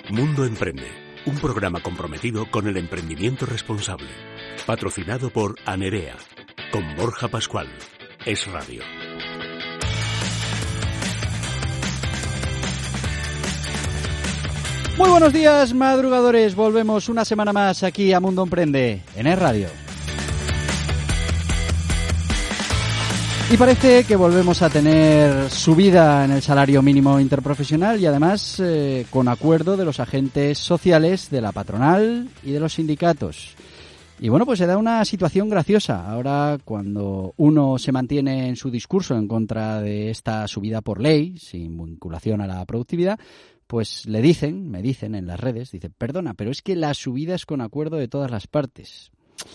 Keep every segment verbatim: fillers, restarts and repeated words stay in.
Mundo Emprende, un programa comprometido con el emprendimiento responsable. Patrocinado por Anerea, con Borja Pascual. Es Radio. Muy buenos días, madrugadores. Volvemos una semana más aquí a Mundo Emprende, en Es Radio. Y parece que volvemos a tener subida en el salario mínimo interprofesional y además eh, con acuerdo de los agentes sociales, de la patronal y de los sindicatos. Y bueno, pues se da una situación graciosa. Ahora, cuando uno se mantiene en su discurso en contra de esta subida por ley, sin vinculación a la productividad, pues le dicen, me dicen en las redes, dicen, perdona, pero es que la subida es con acuerdo de todas las partes.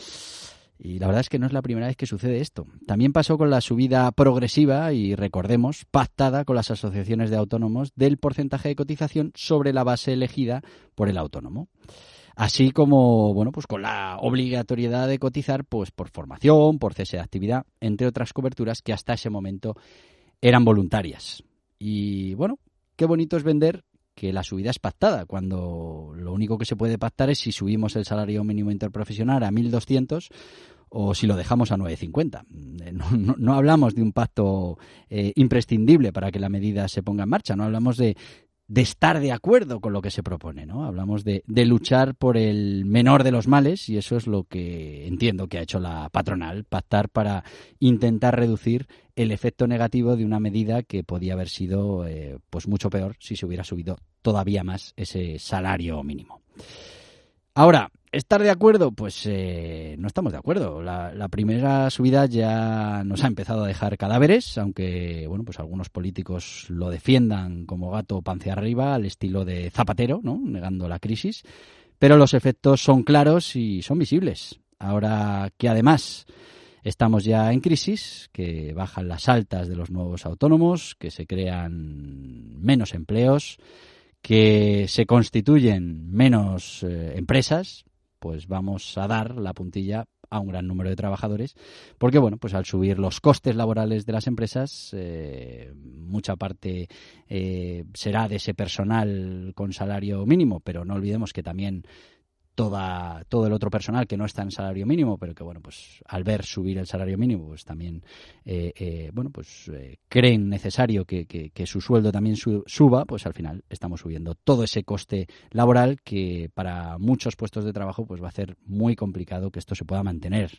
Y la verdad es que no es la primera vez que sucede esto. También pasó con la subida progresiva y, recordemos, pactada con las asociaciones de autónomos del porcentaje de cotización sobre la base elegida por el autónomo. Así como, bueno, pues con la obligatoriedad de cotizar pues por formación, por cese de actividad, entre otras coberturas que hasta ese momento eran voluntarias. Y, bueno, qué bonito es vender que la subida es pactada, cuando lo único que se puede pactar es si subimos el salario mínimo interprofesional a mil doscientos o si lo dejamos a nueve cincuenta. No, no, no hablamos de un pacto eh, imprescindible para que la medida se ponga en marcha, no hablamos de, de estar de acuerdo con lo que se propone, ¿no? Hablamos de, de luchar por el menor de los males, y eso es lo que entiendo que ha hecho la patronal, pactar para intentar reducir el efecto negativo de una medida que podía haber sido eh, pues mucho peor si se hubiera subido todavía más ese salario mínimo. Ahora, ¿estar de acuerdo? Pues eh, no estamos de acuerdo. La, la primera subida ya nos ha empezado a dejar cadáveres, aunque bueno, pues algunos políticos lo defiendan como gato panza arriba, al estilo de Zapatero, ¿no? Negando la crisis. Pero los efectos son claros y son visibles. Ahora que además estamos ya en crisis, que bajan las altas de los nuevos autónomos, que se crean menos empleos, que se constituyen menos eh, empresas, pues vamos a dar la puntilla a un gran número de trabajadores, porque bueno, pues al subir los costes laborales de las empresas, eh, mucha parte eh, será de ese personal con salario mínimo, pero no olvidemos que también Toda, todo el otro personal que no está en salario mínimo, pero que bueno, pues al ver subir el salario mínimo, pues también eh, eh, bueno, pues eh, creen necesario que, que, que su sueldo también su, suba, pues al final estamos subiendo todo ese coste laboral que para muchos puestos de trabajo pues va a ser muy complicado que esto se pueda mantener.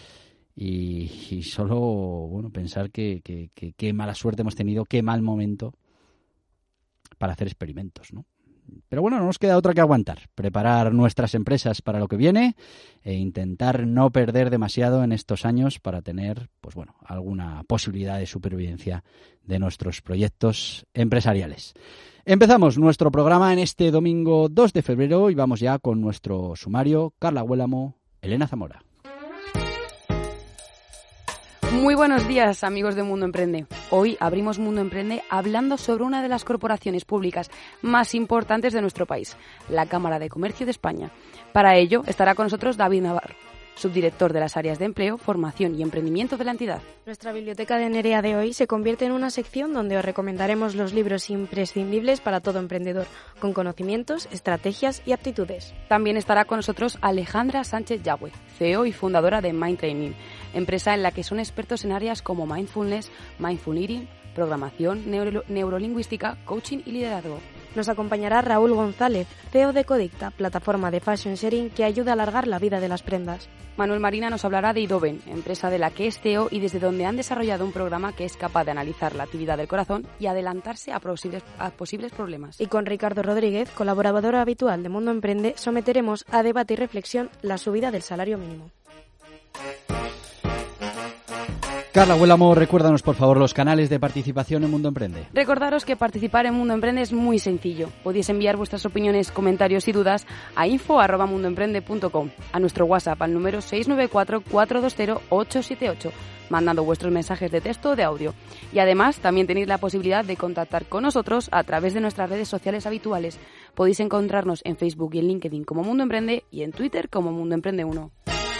Y, y solo bueno pensar que, que, que, que mala suerte hemos tenido, qué mal momento para hacer experimentos, ¿no? Pero bueno, no nos queda otra que aguantar, preparar nuestras empresas para lo que viene e intentar no perder demasiado en estos años para tener, pues bueno, alguna posibilidad de supervivencia de nuestros proyectos empresariales. Empezamos nuestro programa en este domingo dos de febrero y vamos ya con nuestro sumario. Carla Huélamo, Elena Zamora. Muy buenos días, amigos de Mundo Emprende. Hoy abrimos Mundo Emprende hablando sobre una de las corporaciones públicas más importantes de nuestro país, la Cámara de Comercio de España. Para ello estará con nosotros David Navarro, subdirector de las áreas de empleo, formación y emprendimiento de la entidad. Nuestra biblioteca de Nerea de hoy se convierte en una sección donde os recomendaremos los libros imprescindibles para todo emprendedor, con conocimientos, estrategias y aptitudes. También estará con nosotros Alejandra Sánchez Yagüe, C E O y fundadora de Mind Training, empresa en la que son expertos en áreas como mindfulness, mindful eating, programación, neuro- neurolingüística, coaching y liderazgo. Nos acompañará Raúl González, C E O de Codicta, plataforma de fashion sharing que ayuda a alargar la vida de las prendas. Manuel Marina nos hablará de Idoven, empresa de la que es C E O y desde donde han desarrollado un programa que es capaz de analizar la actividad del corazón y adelantarse a posibles, a posibles problemas. Y con Ricardo Rodríguez, colaborador habitual de Mundo Emprende, someteremos a debate y reflexión la subida del salario mínimo. Carla Huélamo, recuérdanos por favor los canales de participación en Mundo Emprende. Recordaros que participar en Mundo Emprende es muy sencillo. Podéis enviar vuestras opiniones, comentarios y dudas a info arroba mundoemprende punto com, a nuestro WhatsApp al número seis nueve cuatro, cuatro dos cero, ocho siete ocho, mandando vuestros mensajes de texto o de audio. Y además también tenéis la posibilidad de contactar con nosotros a través de nuestras redes sociales habituales. Podéis encontrarnos en Facebook y en LinkedIn como Mundo Emprende y en Twitter como Mundo Emprende uno.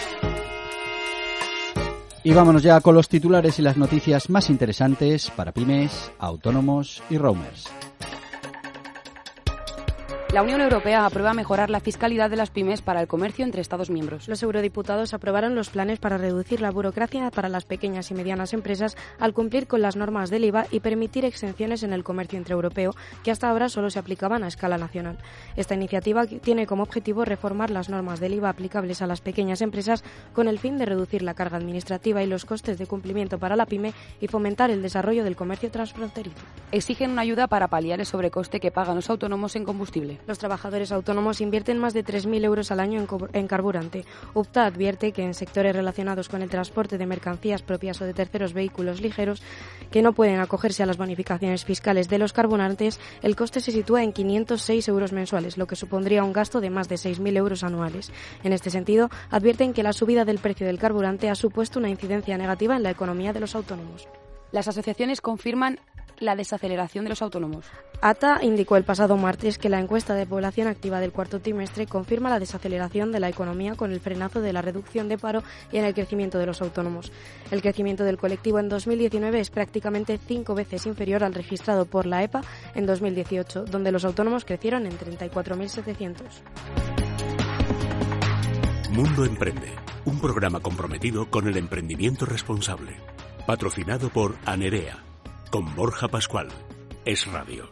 Y vámonos ya con los titulares y las noticias más interesantes para pymes, autónomos y roamers. La Unión Europea aprueba mejorar la fiscalidad de las pymes para el comercio entre Estados miembros. Los eurodiputados aprobaron los planes para reducir la burocracia para las pequeñas y medianas empresas al cumplir con las normas del I V A y permitir exenciones en el comercio intraeuropeo que hasta ahora solo se aplicaban a escala nacional. Esta iniciativa tiene como objetivo reformar las normas del I V A aplicables a las pequeñas empresas con el fin de reducir la carga administrativa y los costes de cumplimiento para la pyme y fomentar el desarrollo del comercio transfronterizo. Exigen una ayuda para paliar el sobrecoste que pagan los autónomos en combustible. Los trabajadores autónomos invierten más de tres mil euros al año en, co- en carburante. U P T A advierte que en sectores relacionados con el transporte de mercancías propias o de terceros vehículos ligeros que no pueden acogerse a las bonificaciones fiscales de los carburantes, el coste se sitúa en quinientos seis euros mensuales, lo que supondría un gasto de más de seis mil euros anuales. En este sentido, advierten que la subida del precio del carburante ha supuesto una incidencia negativa en la economía de los autónomos. Las asociaciones confirman la desaceleración de los autónomos. A T A indicó el pasado martes que la encuesta de población activa del cuarto trimestre confirma la desaceleración de la economía con el frenazo de la reducción de paro y en el crecimiento de los autónomos. El crecimiento del colectivo en dos mil diecinueve es prácticamente cinco veces inferior al registrado por la E P A en dos mil dieciocho, donde los autónomos crecieron en treinta y cuatro mil setecientos. Mundo Emprende, un programa comprometido con el emprendimiento responsable. Patrocinado por Anerea, con Borja Pascual. Es Radio.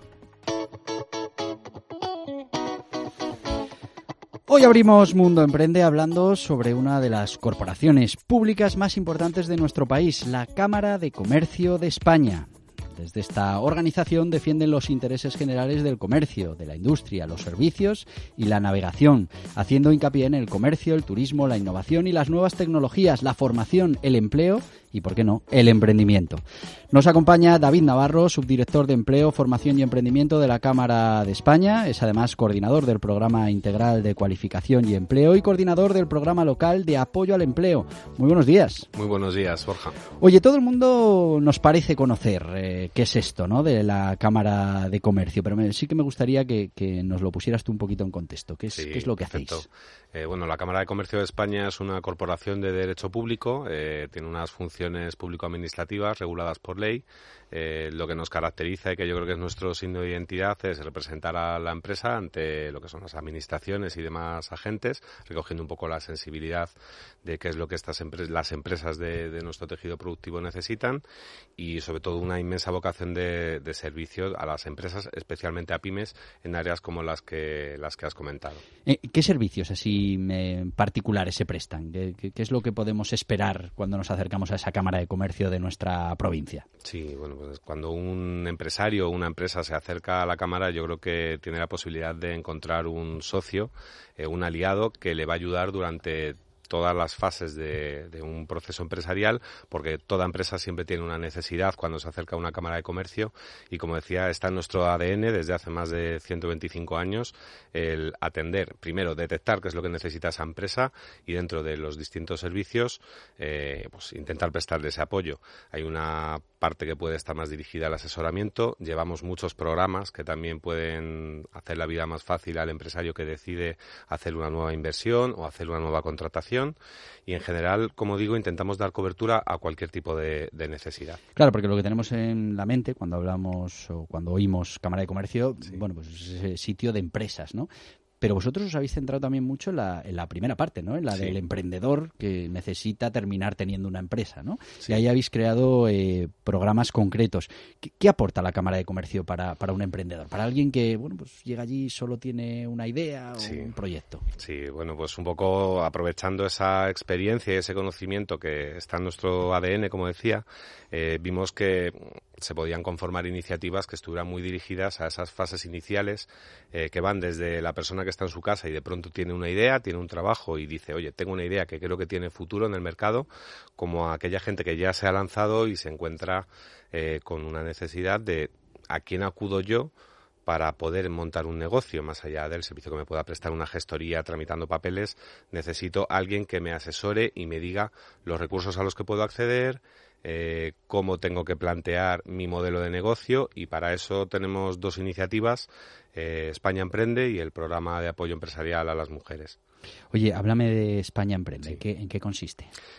Hoy abrimos Mundo Emprende hablando sobre una de las corporaciones públicas más importantes de nuestro país, la Cámara de Comercio de España. Desde esta organización defienden los intereses generales del comercio, de la industria, los servicios y la navegación, haciendo hincapié en el comercio, el turismo, la innovación y las nuevas tecnologías, la formación, el empleo y, por qué no, el emprendimiento. Nos acompaña David Navarro, subdirector de Empleo, Formación y Emprendimiento de la Cámara de España. Es además coordinador del Programa Integral de Cualificación y Empleo y coordinador del Programa Local de Apoyo al Empleo. Muy buenos días. Muy buenos días, Borja. Oye, todo el mundo nos parece conocer eh, qué es esto, ¿no?, de la Cámara de Comercio, pero me, sí que me gustaría que, que nos lo pusieras tú un poquito en contexto. ¿Qué es, sí, qué es lo que perfecto. hacéis? Eh, bueno, la Cámara de Comercio de España es una corporación de derecho público, eh, tiene unas funciones público-administrativas reguladas por ley. Eh, lo que nos caracteriza y que yo creo que es nuestro signo de identidad es representar a la empresa ante lo que son las administraciones y demás agentes, recogiendo un poco la sensibilidad de qué es lo que estas empre- las empresas de, de nuestro tejido productivo necesitan y sobre todo una inmensa vocación de, de servicio a las empresas, especialmente a pymes, en áreas como las que las que has comentado. Eh, ¿Qué servicios así eh, particulares se prestan? ¿Qué, qué, ¿Qué es lo que podemos esperar cuando nos acercamos a esa Cámara de Comercio de nuestra provincia? Sí, bueno, pues cuando un empresario o una empresa se acerca a la Cámara, yo creo que tiene la posibilidad de encontrar un socio, eh, un aliado que le va a ayudar durante todas las fases de, de un proceso empresarial, porque toda empresa siempre tiene una necesidad cuando se acerca a una Cámara de Comercio y, como decía, está en nuestro A D N desde hace más de ciento veinticinco años el atender, primero detectar qué es lo que necesita esa empresa y dentro de los distintos servicios eh, pues intentar prestarle ese apoyo. Hay una parte que puede estar más dirigida al asesoramiento, llevamos muchos programas que también pueden hacer la vida más fácil al empresario que decide hacer una nueva inversión o hacer una nueva contratación. Y en general, como digo, intentamos dar cobertura a cualquier tipo de, de necesidad. Claro, porque lo que tenemos en la mente cuando hablamos o cuando oímos Cámara de Comercio, sí. bueno, pues es ese sitio de empresas, ¿no? Pero vosotros os habéis centrado también mucho en la, en la primera parte, ¿no? En la sí. del emprendedor que necesita terminar teniendo una empresa, ¿no? Sí. Y ahí habéis creado eh, programas concretos. ¿Qué, ¿Qué aporta la Cámara de Comercio para, para un emprendedor? Para alguien que, bueno, pues llega allí y solo tiene una idea o sí. un proyecto. Sí, bueno, pues un poco aprovechando esa experiencia y ese conocimiento que está en nuestro A D N, como decía, eh, vimos que se podían conformar iniciativas que estuvieran muy dirigidas a esas fases iniciales eh, que van desde la persona que está en su casa y de pronto tiene una idea, tiene un trabajo y dice, oye, tengo una idea que creo que tiene futuro en el mercado, como a aquella gente que ya se ha lanzado y se encuentra eh, con una necesidad de a quién acudo yo para poder montar un negocio, más allá del servicio que me pueda prestar una gestoría tramitando papeles. Necesito a alguien que me asesore y me diga los recursos a los que puedo acceder, Eh, cómo tengo que plantear mi modelo de negocio, y para eso tenemos dos iniciativas, eh, España Emprende y el programa de apoyo empresarial a las mujeres. Oye, háblame de España Emprende. Sí. ¿En qué, en qué consiste?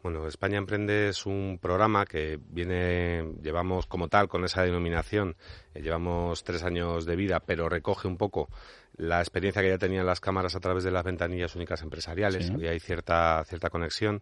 Bueno, España Emprende es un programa que viene, llevamos como tal con esa denominación, eh, llevamos tres años de vida, pero recoge un poco la experiencia que ya tenían las cámaras a través de las ventanillas únicas empresariales. Sí. Había hay cierta, cierta conexión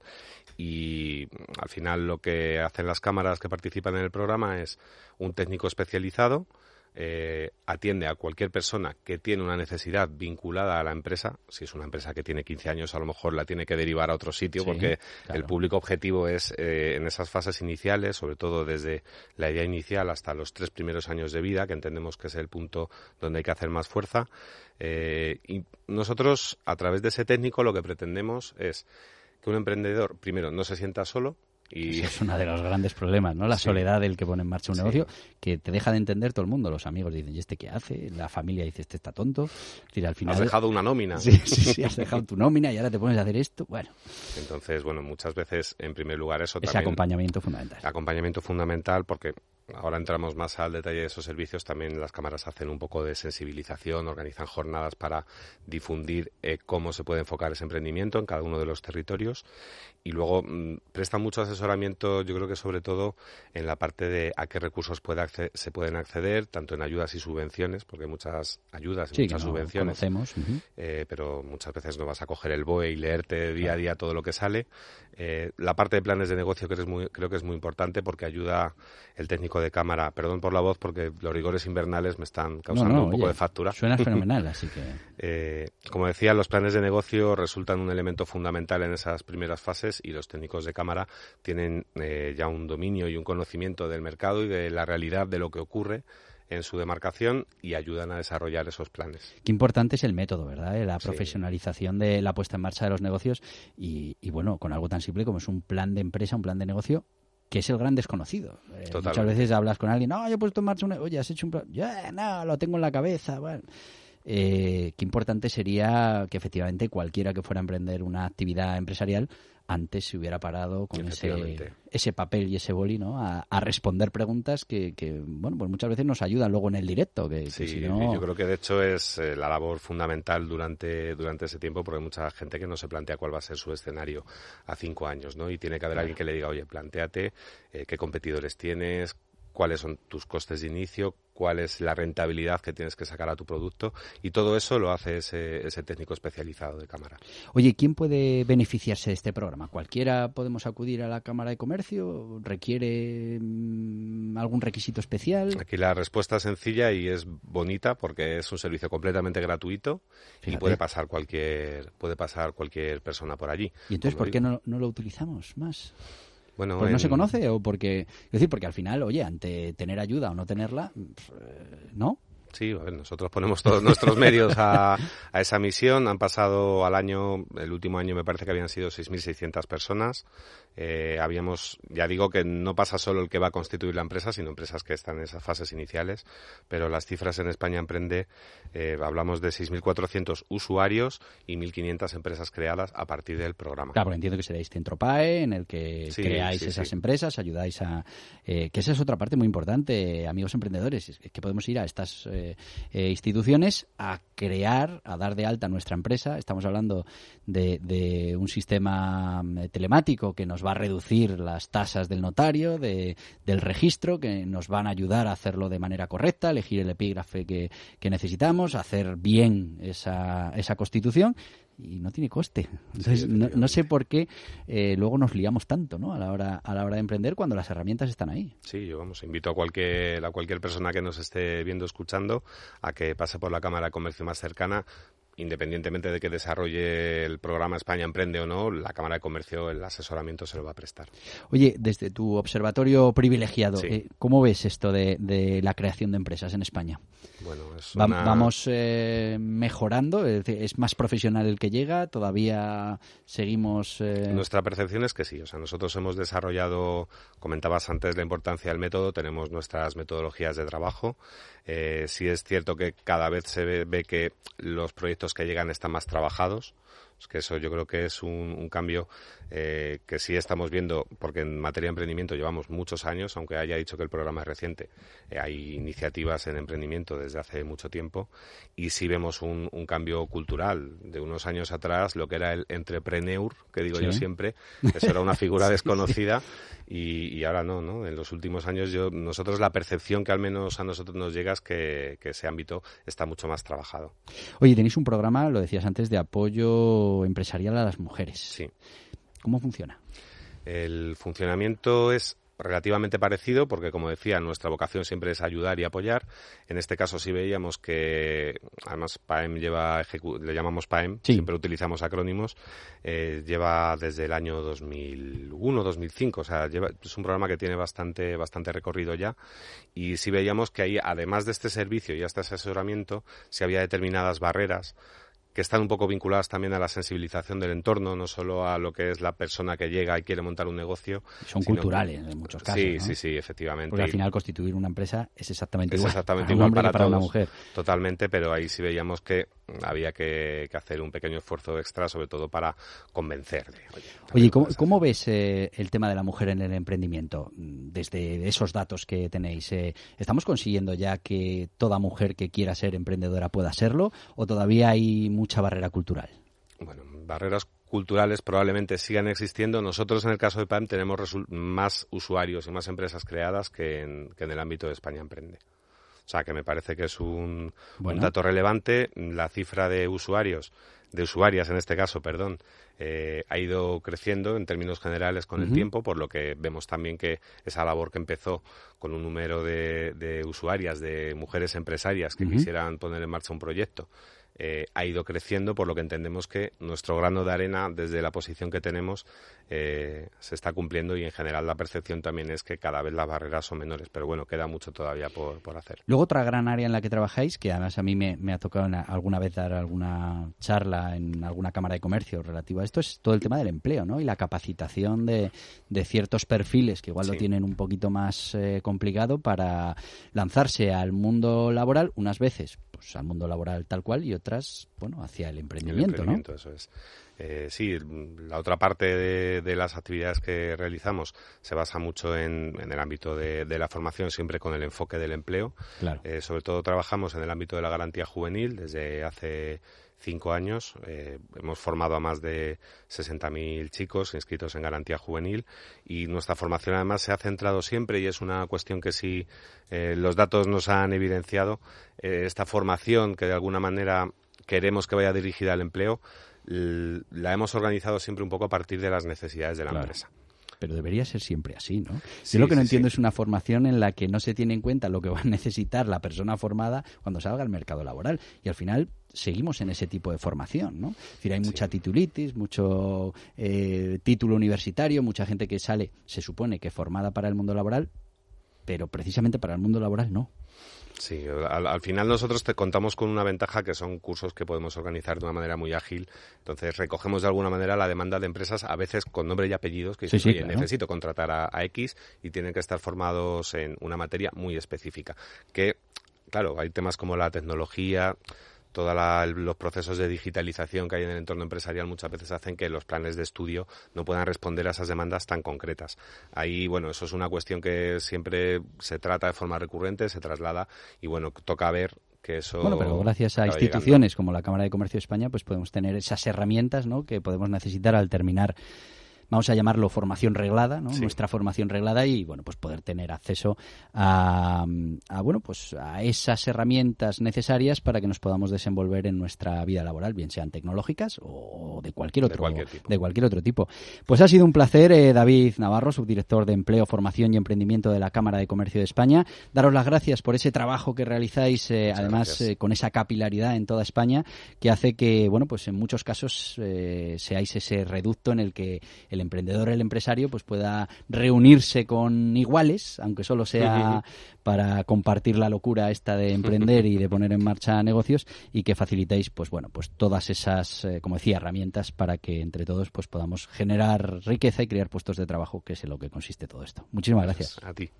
y al final lo que hacen las cámaras que participan en el programa es un técnico especializado. Eh, atiende a cualquier persona que tiene una necesidad vinculada a la empresa. Si es una empresa que tiene quince años, a lo mejor la tiene que derivar a otro sitio, sí, porque claro, el público objetivo es eh, en esas fases iniciales, sobre todo desde la idea inicial hasta los tres primeros años de vida, que entendemos que es el punto donde hay que hacer más fuerza. Eh, y nosotros, a través de ese técnico, lo que pretendemos es que un emprendedor, primero, no se sienta solo. Y eso es uno de los grandes problemas, ¿no? La sí. soledad del que pone en marcha un sí. negocio, que te deja de entender todo el mundo. Los amigos dicen, ¿y este qué hace? La familia dice, este está tonto. Es decir, al final... Has dejado una nómina. Sí, sí, sí, has dejado tu nómina y ahora te pones a hacer esto. Bueno. Entonces, bueno, muchas veces, en primer lugar, eso Ese también... acompañamiento fundamental. Acompañamiento fundamental porque... Ahora entramos más al detalle de esos servicios. También las cámaras hacen un poco de sensibilización, organizan jornadas para difundir eh, cómo se puede enfocar ese emprendimiento en cada uno de los territorios. Y luego mmm, prestan mucho asesoramiento, yo creo que sobre todo en la parte de a qué recursos puede acceder, se pueden acceder, tanto en ayudas y subvenciones, porque hay muchas ayudas y sí, muchas que no subvenciones. Conocemos. Uh-huh. Eh, pero muchas veces no vas a coger el B O E y leerte día a día todo lo que sale. Eh, la parte de planes de negocio que es muy, creo que es muy importante porque ayuda el técnico de cámara, perdón por la voz porque los rigores invernales me están causando no, no, un poco oye, de factura. Suena fenomenal, así que... eh, como decía, los planes de negocio resultan un elemento fundamental en esas primeras fases y los técnicos de cámara tienen eh, ya un dominio y un conocimiento del mercado y de la realidad de lo que ocurre en su demarcación y ayudan a desarrollar esos planes. Qué importante es el método, ¿verdad? La sí. profesionalización de la puesta en marcha de los negocios y, y, bueno, con algo tan simple como es un plan de empresa, un plan de negocio, que es el gran desconocido. Eh, muchas veces hablas con alguien, no, yo he puesto en marcha un... Oye, has hecho un plan... Ya, no, lo tengo en la cabeza, bueno... Eh, qué importante sería que efectivamente cualquiera que fuera a emprender una actividad empresarial antes se hubiera parado con ese, ese papel y ese boli, ¿no? A, a responder preguntas que, que, bueno, pues muchas veces nos ayudan luego en el directo. Que, sí, que si no... yo creo que de hecho es eh, la labor fundamental durante, durante ese tiempo porque hay mucha gente que no se plantea cuál va a ser su escenario a cinco años, ¿no? Y tiene que haber alguien que le diga, oye, plantéate eh, qué competidores tienes, cuáles son tus costes de inicio, cuál es la rentabilidad que tienes que sacar a tu producto y todo eso lo hace ese, ese técnico especializado de cámara. Oye, ¿quién puede beneficiarse de este programa? ¿Cualquiera podemos acudir a la Cámara de Comercio? ¿Requiere mmm, algún requisito especial? Aquí la respuesta es sencilla y es bonita porque es un servicio completamente gratuito. Fíjate. Y puede pasar cualquier puede pasar cualquier persona por allí. ¿Y entonces por qué no, no lo utilizamos más? Bueno, ¿Pues en... no se conoce o porque... Es decir, porque al final, oye, ante tener ayuda o no tenerla, ¿no? Sí, a ver, nosotros ponemos todos nuestros medios a, a esa misión. Han pasado al año, el último año me parece que habían sido seis mil seiscientas personas. Eh, habíamos, ya digo que no pasa solo el que va a constituir la empresa, sino empresas que están en esas fases iniciales, pero las cifras en España Emprende, eh, hablamos de seis mil cuatrocientos usuarios y mil quinientas empresas creadas a partir del programa. Claro, porque entiendo que seréis Centro P A E, en el que sí, creáis sí, esas sí. empresas, ayudáis a... Eh, que esa es otra parte muy importante, amigos emprendedores, es que podemos ir a estas eh, eh, instituciones a crear, a dar de alta nuestra empresa. Estamos hablando de, de un sistema telemático que nos va a reducir las tasas del notario, de, del registro, que nos van a ayudar a hacerlo de manera correcta, elegir el epígrafe que, que necesitamos, hacer bien esa, esa constitución y no tiene coste. Entonces, sí, no, no sé por qué eh, luego nos liamos tanto, ¿no? A la hora a la hora de emprender cuando las herramientas están ahí. Sí, yo vamos, invito a cualquier a cualquier persona que nos esté viendo, escuchando, a que pase por la Cámara de Comercio más cercana. Independientemente de que desarrolle el programa España Emprende o no, la Cámara de Comercio el asesoramiento se lo va a prestar. Oye, desde tu observatorio privilegiado, sí. eh, ¿cómo ves esto de, de la creación de empresas en España? Bueno, es Va, una... ¿Vamos eh, mejorando? ¿Es, ¿Es más profesional el que llega? ¿Todavía seguimos...? Eh... Nuestra percepción es que sí. O sea, nosotros hemos desarrollado, comentabas antes la importancia del método, tenemos nuestras metodologías de trabajo. Eh, sí es cierto que cada vez se ve, ve que los proyectos que llegan están más trabajados. Es que eso yo creo que es un, un cambio eh, que sí estamos viendo, porque en materia de emprendimiento llevamos muchos años, aunque haya dicho que el programa es reciente, eh, hay iniciativas en emprendimiento desde hace mucho tiempo, y sí vemos un, un cambio cultural. De unos años atrás, lo que era el entrepreneur, que digo sí. yo siempre, eso era una figura sí, desconocida, sí. Y, y ahora no, ¿no? En los últimos años yo, nosotros la percepción que al menos a nosotros nos llega es que, que ese ámbito está mucho más trabajado. Oye, tenéis un programa, lo decías antes, de apoyo empresarial a las mujeres. Sí. ¿Cómo funciona? El funcionamiento es relativamente parecido porque, como decía, nuestra vocación siempre es ayudar y apoyar. En este caso sí veíamos que, además P A E M lleva, ejecu- le llamamos P A E M, sí. siempre utilizamos acrónimos, eh, lleva desde el año dos mil uno, dos mil cinco, o sea, lleva, es un programa que tiene bastante, bastante recorrido ya, y sí veíamos que ahí, además de este servicio y este asesoramiento, sí había determinadas barreras que están un poco vinculadas también a la sensibilización del entorno, no solo a lo que es la persona que llega y quiere montar un negocio. Son culturales en muchos casos, Sí, ¿no? sí, sí, efectivamente. Porque al final constituir una empresa es exactamente es igual exactamente para igual un hombre para, que para todos, una mujer. Totalmente, pero ahí sí veíamos que había que, que hacer un pequeño esfuerzo extra, sobre todo para convencerle. Oye, Oye ¿cómo, ¿cómo ves eh, el tema de la mujer en el emprendimiento? Desde esos datos que tenéis, eh, ¿estamos consiguiendo ya que toda mujer que quiera ser emprendedora pueda serlo o todavía hay mucha barrera cultural? Bueno, barreras culturales probablemente sigan existiendo. Nosotros, en el caso de P A E M, tenemos resu- más usuarios y más empresas creadas que en, que en el ámbito de España Emprende. O sea, que me parece que es un, bueno. un dato relevante. La cifra de usuarios, de usuarias en este caso, perdón, eh, ha ido creciendo en términos generales con uh-huh. el tiempo, por lo que vemos también que esa labor que empezó con un número de, de usuarias, de mujeres empresarias que uh-huh. quisieran poner en marcha un proyecto, Eh, ha ido creciendo, por lo que entendemos que nuestro grano de arena, desde la posición que tenemos, eh, se está cumpliendo, y en general la percepción también es que cada vez las barreras son menores, pero bueno, queda mucho todavía por, por hacer. Luego, otra gran área en la que trabajáis, que además a mí me, me ha tocado una, alguna vez dar alguna charla en alguna cámara de comercio relativa a esto, es todo el tema del empleo, ¿no? Y la capacitación de, de ciertos perfiles que igual sí. lo tienen un poquito más eh, complicado para lanzarse al mundo laboral, unas veces pues al mundo laboral tal cual y otras, bueno, hacia el emprendimiento, el emprendimiento, ¿no? Eso es. Eh, sí, la otra parte de, de las actividades que realizamos se basa mucho en, en el ámbito de, de la formación, siempre con el enfoque del empleo. Claro. Eh, sobre todo trabajamos en el ámbito de la garantía juvenil desde hace cinco años. Eh, hemos formado a más de sesenta mil chicos inscritos en garantía juvenil, y nuestra formación además se ha centrado siempre, y es una cuestión que sí eh, los datos nos han evidenciado, eh, esta formación que de alguna manera queremos que vaya dirigida al empleo, l- la hemos organizado siempre un poco a partir de las necesidades de la claro. empresa. Pero debería ser siempre así, ¿no? Sí, Yo lo que no sí, entiendo sí. es una formación en la que no se tiene en cuenta lo que va a necesitar la persona formada cuando salga al mercado laboral. Y al final seguimos en ese tipo de formación, ¿no? Es decir, hay mucha sí. titulitis, mucho eh, título universitario, mucha gente que sale, se supone que formada para el mundo laboral, pero precisamente para el mundo laboral no. Sí, al, al final nosotros te contamos con una ventaja, que son cursos que podemos organizar de una manera muy ágil. Entonces recogemos de alguna manera la demanda de empresas, a veces con nombre y apellidos, que dicen, sí, sí, oye, claro. necesito contratar a, a X, y tienen que estar formados en una materia muy específica. Que, claro, hay temas como la tecnología, todos los procesos de digitalización que hay en el entorno empresarial muchas veces hacen que los planes de estudio no puedan responder a esas demandas tan concretas. Ahí, bueno, eso es una cuestión que siempre se trata de forma recurrente, se traslada, y bueno, toca ver que eso... Bueno, pero gracias a instituciones llegando. Como la Cámara de Comercio de España, pues podemos tener esas herramientas, ¿no?, que podemos necesitar al terminar, vamos a llamarlo formación reglada, ¿no? Sí. Nuestra formación reglada, y bueno, pues poder tener acceso a, a bueno, pues a esas herramientas necesarias para que nos podamos desenvolver en nuestra vida laboral, bien sean tecnológicas o de cualquier otro, de cualquier tipo. De cualquier otro tipo. Pues ha sido un placer, eh, David Navarro, subdirector de Empleo, Formación y Emprendimiento de la Cámara de Comercio de España, daros las gracias por ese trabajo que realizáis, eh, además eh, con esa capilaridad en toda España, que hace que, bueno, pues en muchos casos eh, seáis ese reducto en el que el emprendedor, el empresario, pues pueda reunirse con iguales, aunque solo sea para compartir la locura esta de emprender y de poner en marcha negocios, y que facilitéis, pues bueno, pues todas esas, eh, como decía, herramientas para que entre todos pues podamos generar riqueza y crear puestos de trabajo, que es en lo que consiste todo esto. Muchísimas gracias. A ti.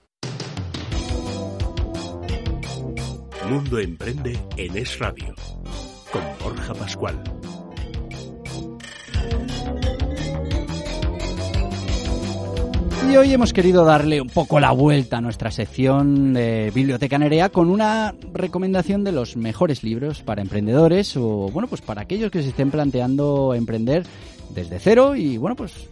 Mundo Emprende en Es Radio, con Borja Pascual. Y hoy hemos querido darle un poco la vuelta a nuestra sección de Biblioteca Nerea con una recomendación de los mejores libros para emprendedores o, bueno, pues para aquellos que se estén planteando emprender desde cero y, bueno, pues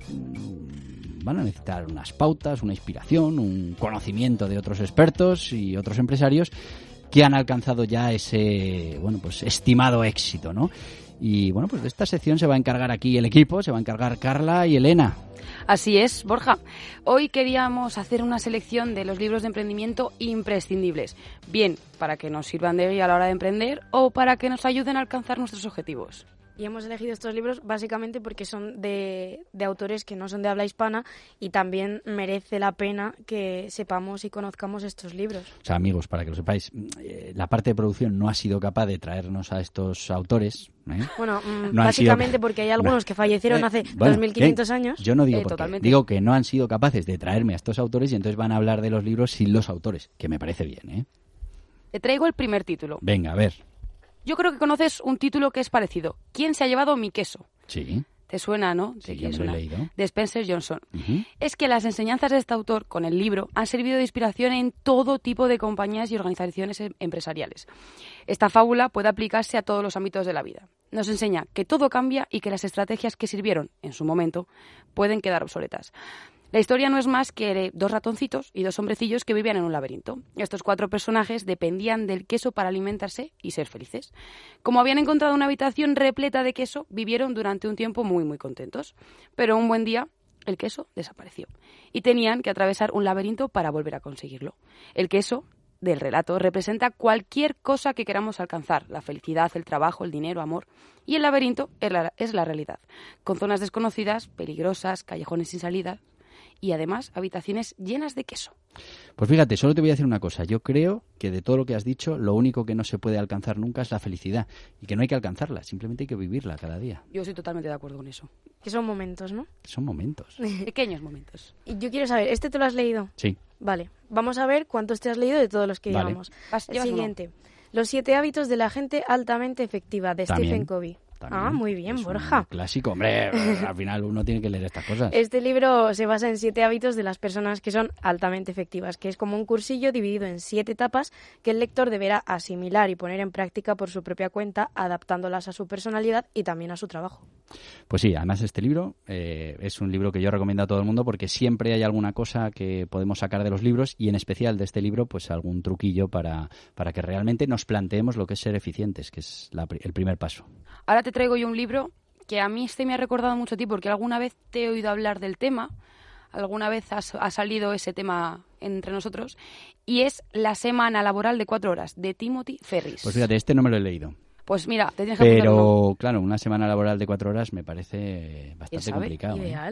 van a necesitar unas pautas, una inspiración, un conocimiento de otros expertos y otros empresarios que han alcanzado ya ese, bueno, pues estimado éxito, ¿no? Y, bueno, pues de esta sección se va a encargar aquí el equipo, se va a encargar Carla y Elena. Así es, Borja. Hoy queríamos hacer una selección de los libros de emprendimiento imprescindibles, bien para que nos sirvan de guía a la hora de emprender o para que nos ayuden a alcanzar nuestros objetivos. Y hemos elegido estos libros básicamente porque son de, de autores que no son de habla hispana y también merece la pena que sepamos y conozcamos estos libros. O sea, amigos, para que lo sepáis, eh, la parte de producción no ha sido capaz de traernos a estos autores. ¿eh? Bueno, mmm, no básicamente sido... porque hay algunos no. que fallecieron eh, hace bueno, dos mil quinientos ¿eh? años. Yo no digo eh, por totalmente. qué. Digo que no han sido capaces de traerme a estos autores y entonces van a hablar de los libros sin los autores, que me parece bien, ¿eh? Te traigo el primer título. Venga, a ver. Yo creo que conoces un título que es parecido. ¿Quién se ha llevado mi queso? Sí. ¿Te suena, no? Sí, quién yo me lo suena? he leído. De Spencer Johnson. Uh-huh. Es que las enseñanzas de este autor con el libro han servido de inspiración en todo tipo de compañías y organizaciones em- empresariales. Esta fábula puede aplicarse a todos los ámbitos de la vida. Nos enseña que todo cambia y que las estrategias que sirvieron en su momento pueden quedar obsoletas. La historia no es más que dos ratoncitos y dos hombrecillos que vivían en un laberinto. Estos cuatro personajes dependían del queso para alimentarse y ser felices. Como habían encontrado una habitación repleta de queso, vivieron durante un tiempo muy, muy contentos. Pero un buen día, el queso desapareció y tenían que atravesar un laberinto para volver a conseguirlo. El queso del relato representa cualquier cosa que queramos alcanzar: la felicidad, el trabajo, el dinero, amor. Y el laberinto es la, es la realidad, con zonas desconocidas, peligrosas, callejones sin salida y además habitaciones llenas de queso. Pues fíjate, solo te voy a decir una cosa. Yo creo que de todo lo que has dicho, lo único que no se puede alcanzar nunca es la felicidad y que no hay que alcanzarla, simplemente hay que vivirla cada día. Yo estoy totalmente de acuerdo con eso. Que son momentos, ¿no? Son momentos. Pequeños momentos. Y yo quiero saber, ¿este te lo has leído? Sí. Vale, vamos a ver cuántos te has leído de todos los que Vale. llevamos. Vas- El llevas uno. siguiente. Los siete hábitos de la gente altamente efectiva, de También. Stephen Covey. También. Ah, muy bien, Es Borja. un clásico, hombre. Al final uno tiene que leer estas cosas. Este libro se basa en siete hábitos de las personas que son altamente efectivas, que es como un cursillo dividido en siete etapas que el lector deberá asimilar y poner en práctica por su propia cuenta, adaptándolas a su personalidad y también a su trabajo. Pues sí, además este libro eh, es un libro que yo recomiendo a todo el mundo porque siempre hay alguna cosa que podemos sacar de los libros y en especial de este libro pues algún truquillo para, para que realmente nos planteemos lo que es ser eficientes, que es la, el primer paso. Ahora te traigo yo un libro que a mí este me ha recordado mucho a ti porque alguna vez te he oído hablar del tema, alguna vez has- ha salido ese tema entre nosotros, y es La semana laboral de cuatro horas, de Timothy Ferris. Pues fíjate, este no me lo he leído. Pues mira, te tienes que apuntar uno. Pero claro, una semana laboral de cuatro horas me parece bastante sabe? complicado. ¿eh? Ideal.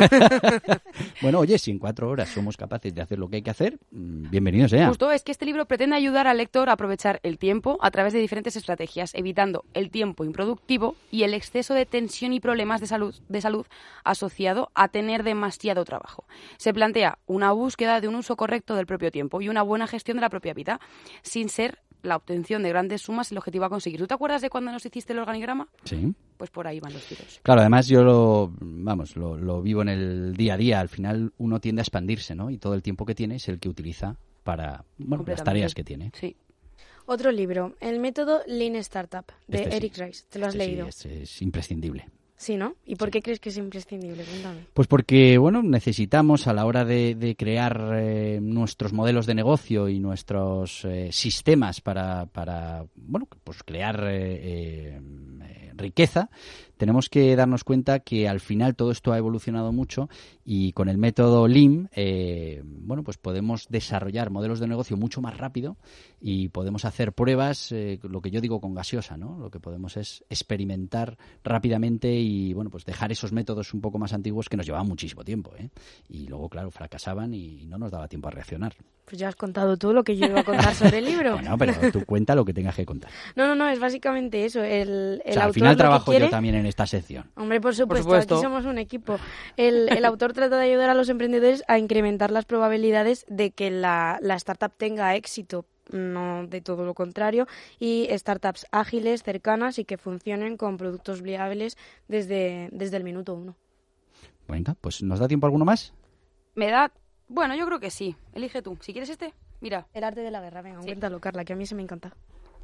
Bueno, oye, si en cuatro horas somos capaces de hacer lo que hay que hacer, mm, bienvenido sea. Justo es que este libro pretende ayudar al lector a aprovechar el tiempo a través de diferentes estrategias, evitando el tiempo improductivo y el exceso de tensión y problemas de salud, de salud asociado a tener demasiado trabajo. Se plantea una búsqueda de un uso correcto del propio tiempo y una buena gestión de la propia vida, sin ser la obtención de grandes sumas el objetivo a conseguir. ¿Tú te acuerdas de cuando nos hiciste el organigrama? Sí. Pues por ahí van los tiros. Claro, además yo lo, vamos, lo, lo vivo en el día a día. Al final uno tiende a expandirse, ¿no? Y todo el tiempo que tiene es el que utiliza para, bueno, las Completamente. tareas que tiene. Sí. Otro libro, El método Lean Startup, de Este sí. Eric Ries. ¿Te lo has Este leído? Sí, es, es imprescindible. Sí, ¿no? ¿Y por Sí. qué crees que es imprescindible? Cuéntame. Pues porque, bueno, necesitamos a la hora de, de crear eh, nuestros modelos de negocio y nuestros eh, sistemas para, para, bueno, pues crear eh, eh, riqueza, tenemos que darnos cuenta que al final todo esto ha evolucionado mucho y con el método Lean, eh, bueno, pues podemos desarrollar modelos de negocio mucho más rápido y podemos hacer pruebas, eh, lo que yo digo con gaseosa, ¿no? Lo que podemos es experimentar rápidamente y, bueno, pues dejar esos métodos un poco más antiguos que nos llevaban muchísimo tiempo, ¿eh? Y luego, claro, fracasaban y no nos daba tiempo a reaccionar. Pues ya has contado tú lo que yo iba a contar sobre el libro. Bueno, pero tú cuenta lo que tengas que contar. No, no, no, es básicamente eso. El, el O sea, al autor final lo que trabajo quiere... yo también en esta sección. Hombre, por supuesto, supuesto. aquí somos un equipo. El, el autor trata de ayudar a los emprendedores a incrementar las probabilidades de que la, la startup tenga éxito, no de todo lo contrario, y startups ágiles, cercanas y que funcionen con productos viables desde, desde el minuto uno. Venga, pues ¿nos da tiempo alguno más? Me da... Bueno, yo creo que sí. Elige tú. Si quieres este, mira. El arte de la guerra, venga, Sí. cuéntalo, Carla, que a mí se me encanta.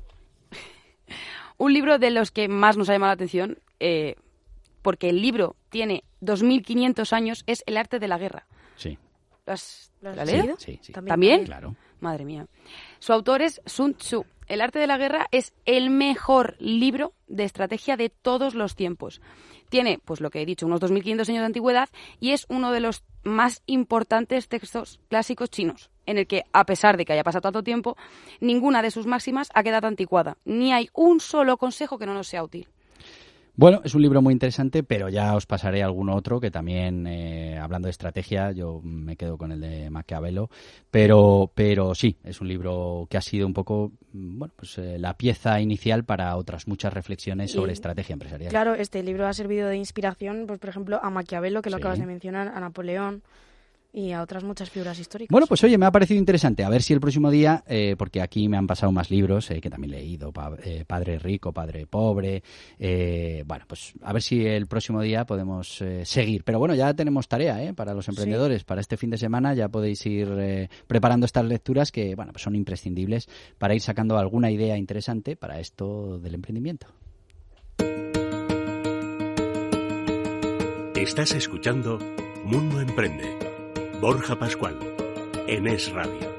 Un libro de los que más nos ha llamado la atención, eh, porque el libro tiene dos mil quinientos años, es El arte de la guerra. Sí. ¿Lo has, ¿Lo has ¿lo has leído? leído? Sí, sí. ¿También? Claro. Madre mía. Su autor es Sun Tzu. El arte de la guerra es el mejor libro de estrategia de todos los tiempos. Tiene, pues lo que he dicho, unos dos mil quinientos años de antigüedad y es uno de los más importantes textos clásicos chinos, en el que, a pesar de que haya pasado tanto tiempo, ninguna de sus máximas ha quedado anticuada. Ni hay un solo consejo que no nos sea útil. Bueno, es un libro muy interesante, pero ya os pasaré algún otro que también, eh, hablando de estrategia, yo me quedo con el de Maquiavelo, pero, pero sí, es un libro que ha sido un poco, bueno, pues eh, la pieza inicial para otras muchas reflexiones sobre Y, estrategia empresarial. Claro, este libro ha servido de inspiración, pues por ejemplo, a Maquiavelo, que lo Sí. acabas de mencionar, a Napoleón y a otras muchas figuras históricas. Bueno, pues oye, me ha parecido interesante. A ver si el próximo día, eh, porque aquí me han pasado más libros, eh, que también he leído, pa- eh, Padre Rico, Padre Pobre. Eh, bueno, pues a ver si el próximo día podemos eh, seguir. Pero bueno, ya tenemos tarea eh, para los emprendedores. Para este fin de semana ya podéis ir eh, preparando estas lecturas que, bueno, pues son imprescindibles para ir sacando alguna idea interesante para esto del emprendimiento. Estás escuchando Mundo Emprende. Borja Pascual, en Es Radio.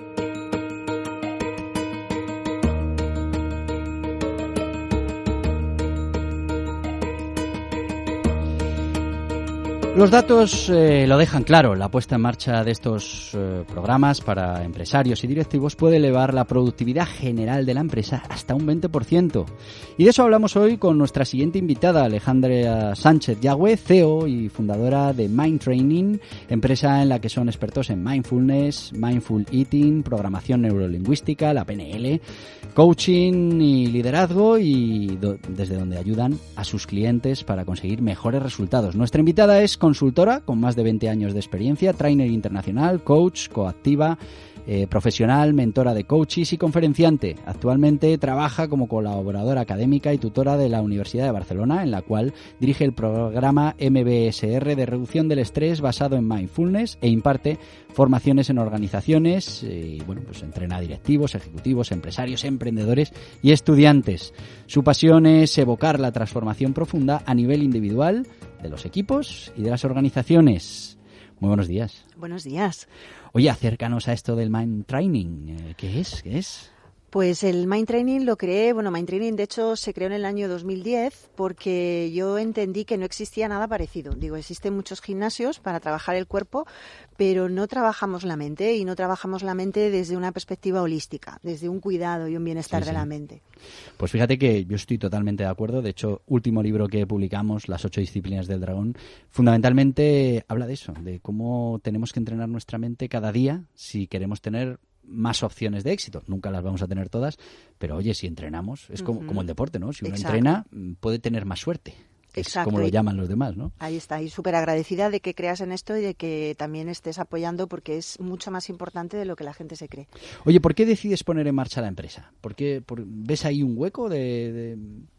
Los datos eh, lo dejan claro. La puesta en marcha de estos eh, programas para empresarios y directivos puede elevar la productividad general de la empresa hasta un veinte por ciento. Y de eso hablamos hoy con nuestra siguiente invitada, Alejandra Sánchez Yagüe, C E O y fundadora de Mind Training, empresa en la que son expertos en mindfulness, mindful eating, programación neurolingüística, la P N L, coaching y liderazgo, y do- desde donde ayudan a sus clientes para conseguir mejores resultados. Nuestra invitada es consultora con más de veinte años de experiencia, trainer internacional, coach, coactiva, eh, profesional, mentora de coaches y conferenciante. Actualmente trabaja como colaboradora académica y tutora de la Universidad de Barcelona, en la cual dirige el programa M B S R de reducción del estrés basado en mindfulness e imparte formaciones en organizaciones y, bueno, pues entrena a directivos, ejecutivos, empresarios, emprendedores y estudiantes. Su pasión es evocar la transformación profunda a nivel individual de los equipos y de las organizaciones. Muy buenos días. Buenos días. Oye, acércanos a esto del Mind Training. Eh, ¿Qué es? ¿Qué es? Pues el Mind Training lo creé, bueno, Mind Training de hecho se creó en el año dos mil diez porque yo entendí que no existía nada parecido. Digo, existen muchos gimnasios para trabajar el cuerpo, pero no trabajamos la mente y no trabajamos la mente desde una perspectiva holística, desde un cuidado y un bienestar Sí, de sí. la mente. Pues fíjate que yo estoy totalmente de acuerdo. De hecho, último libro que publicamos, Las ocho disciplinas del dragón, fundamentalmente habla de eso, de cómo tenemos que entrenar nuestra mente cada día si queremos tener más opciones de éxito. Nunca las vamos a tener todas, pero oye, si entrenamos, es como, Ujú. como el deporte, ¿no? Si uno Exacto. entrena, mm, puede tener más suerte. Que es Exacto. como lo Y- llaman los demás, ¿no? Ahí está, y súper agradecida de que creas en esto y de que también estés apoyando porque es mucho más importante de lo que la gente se cree. Oye, ¿por qué decides poner en marcha la empresa? ¿Por qué, por- ¿Ves ahí un hueco de...? de...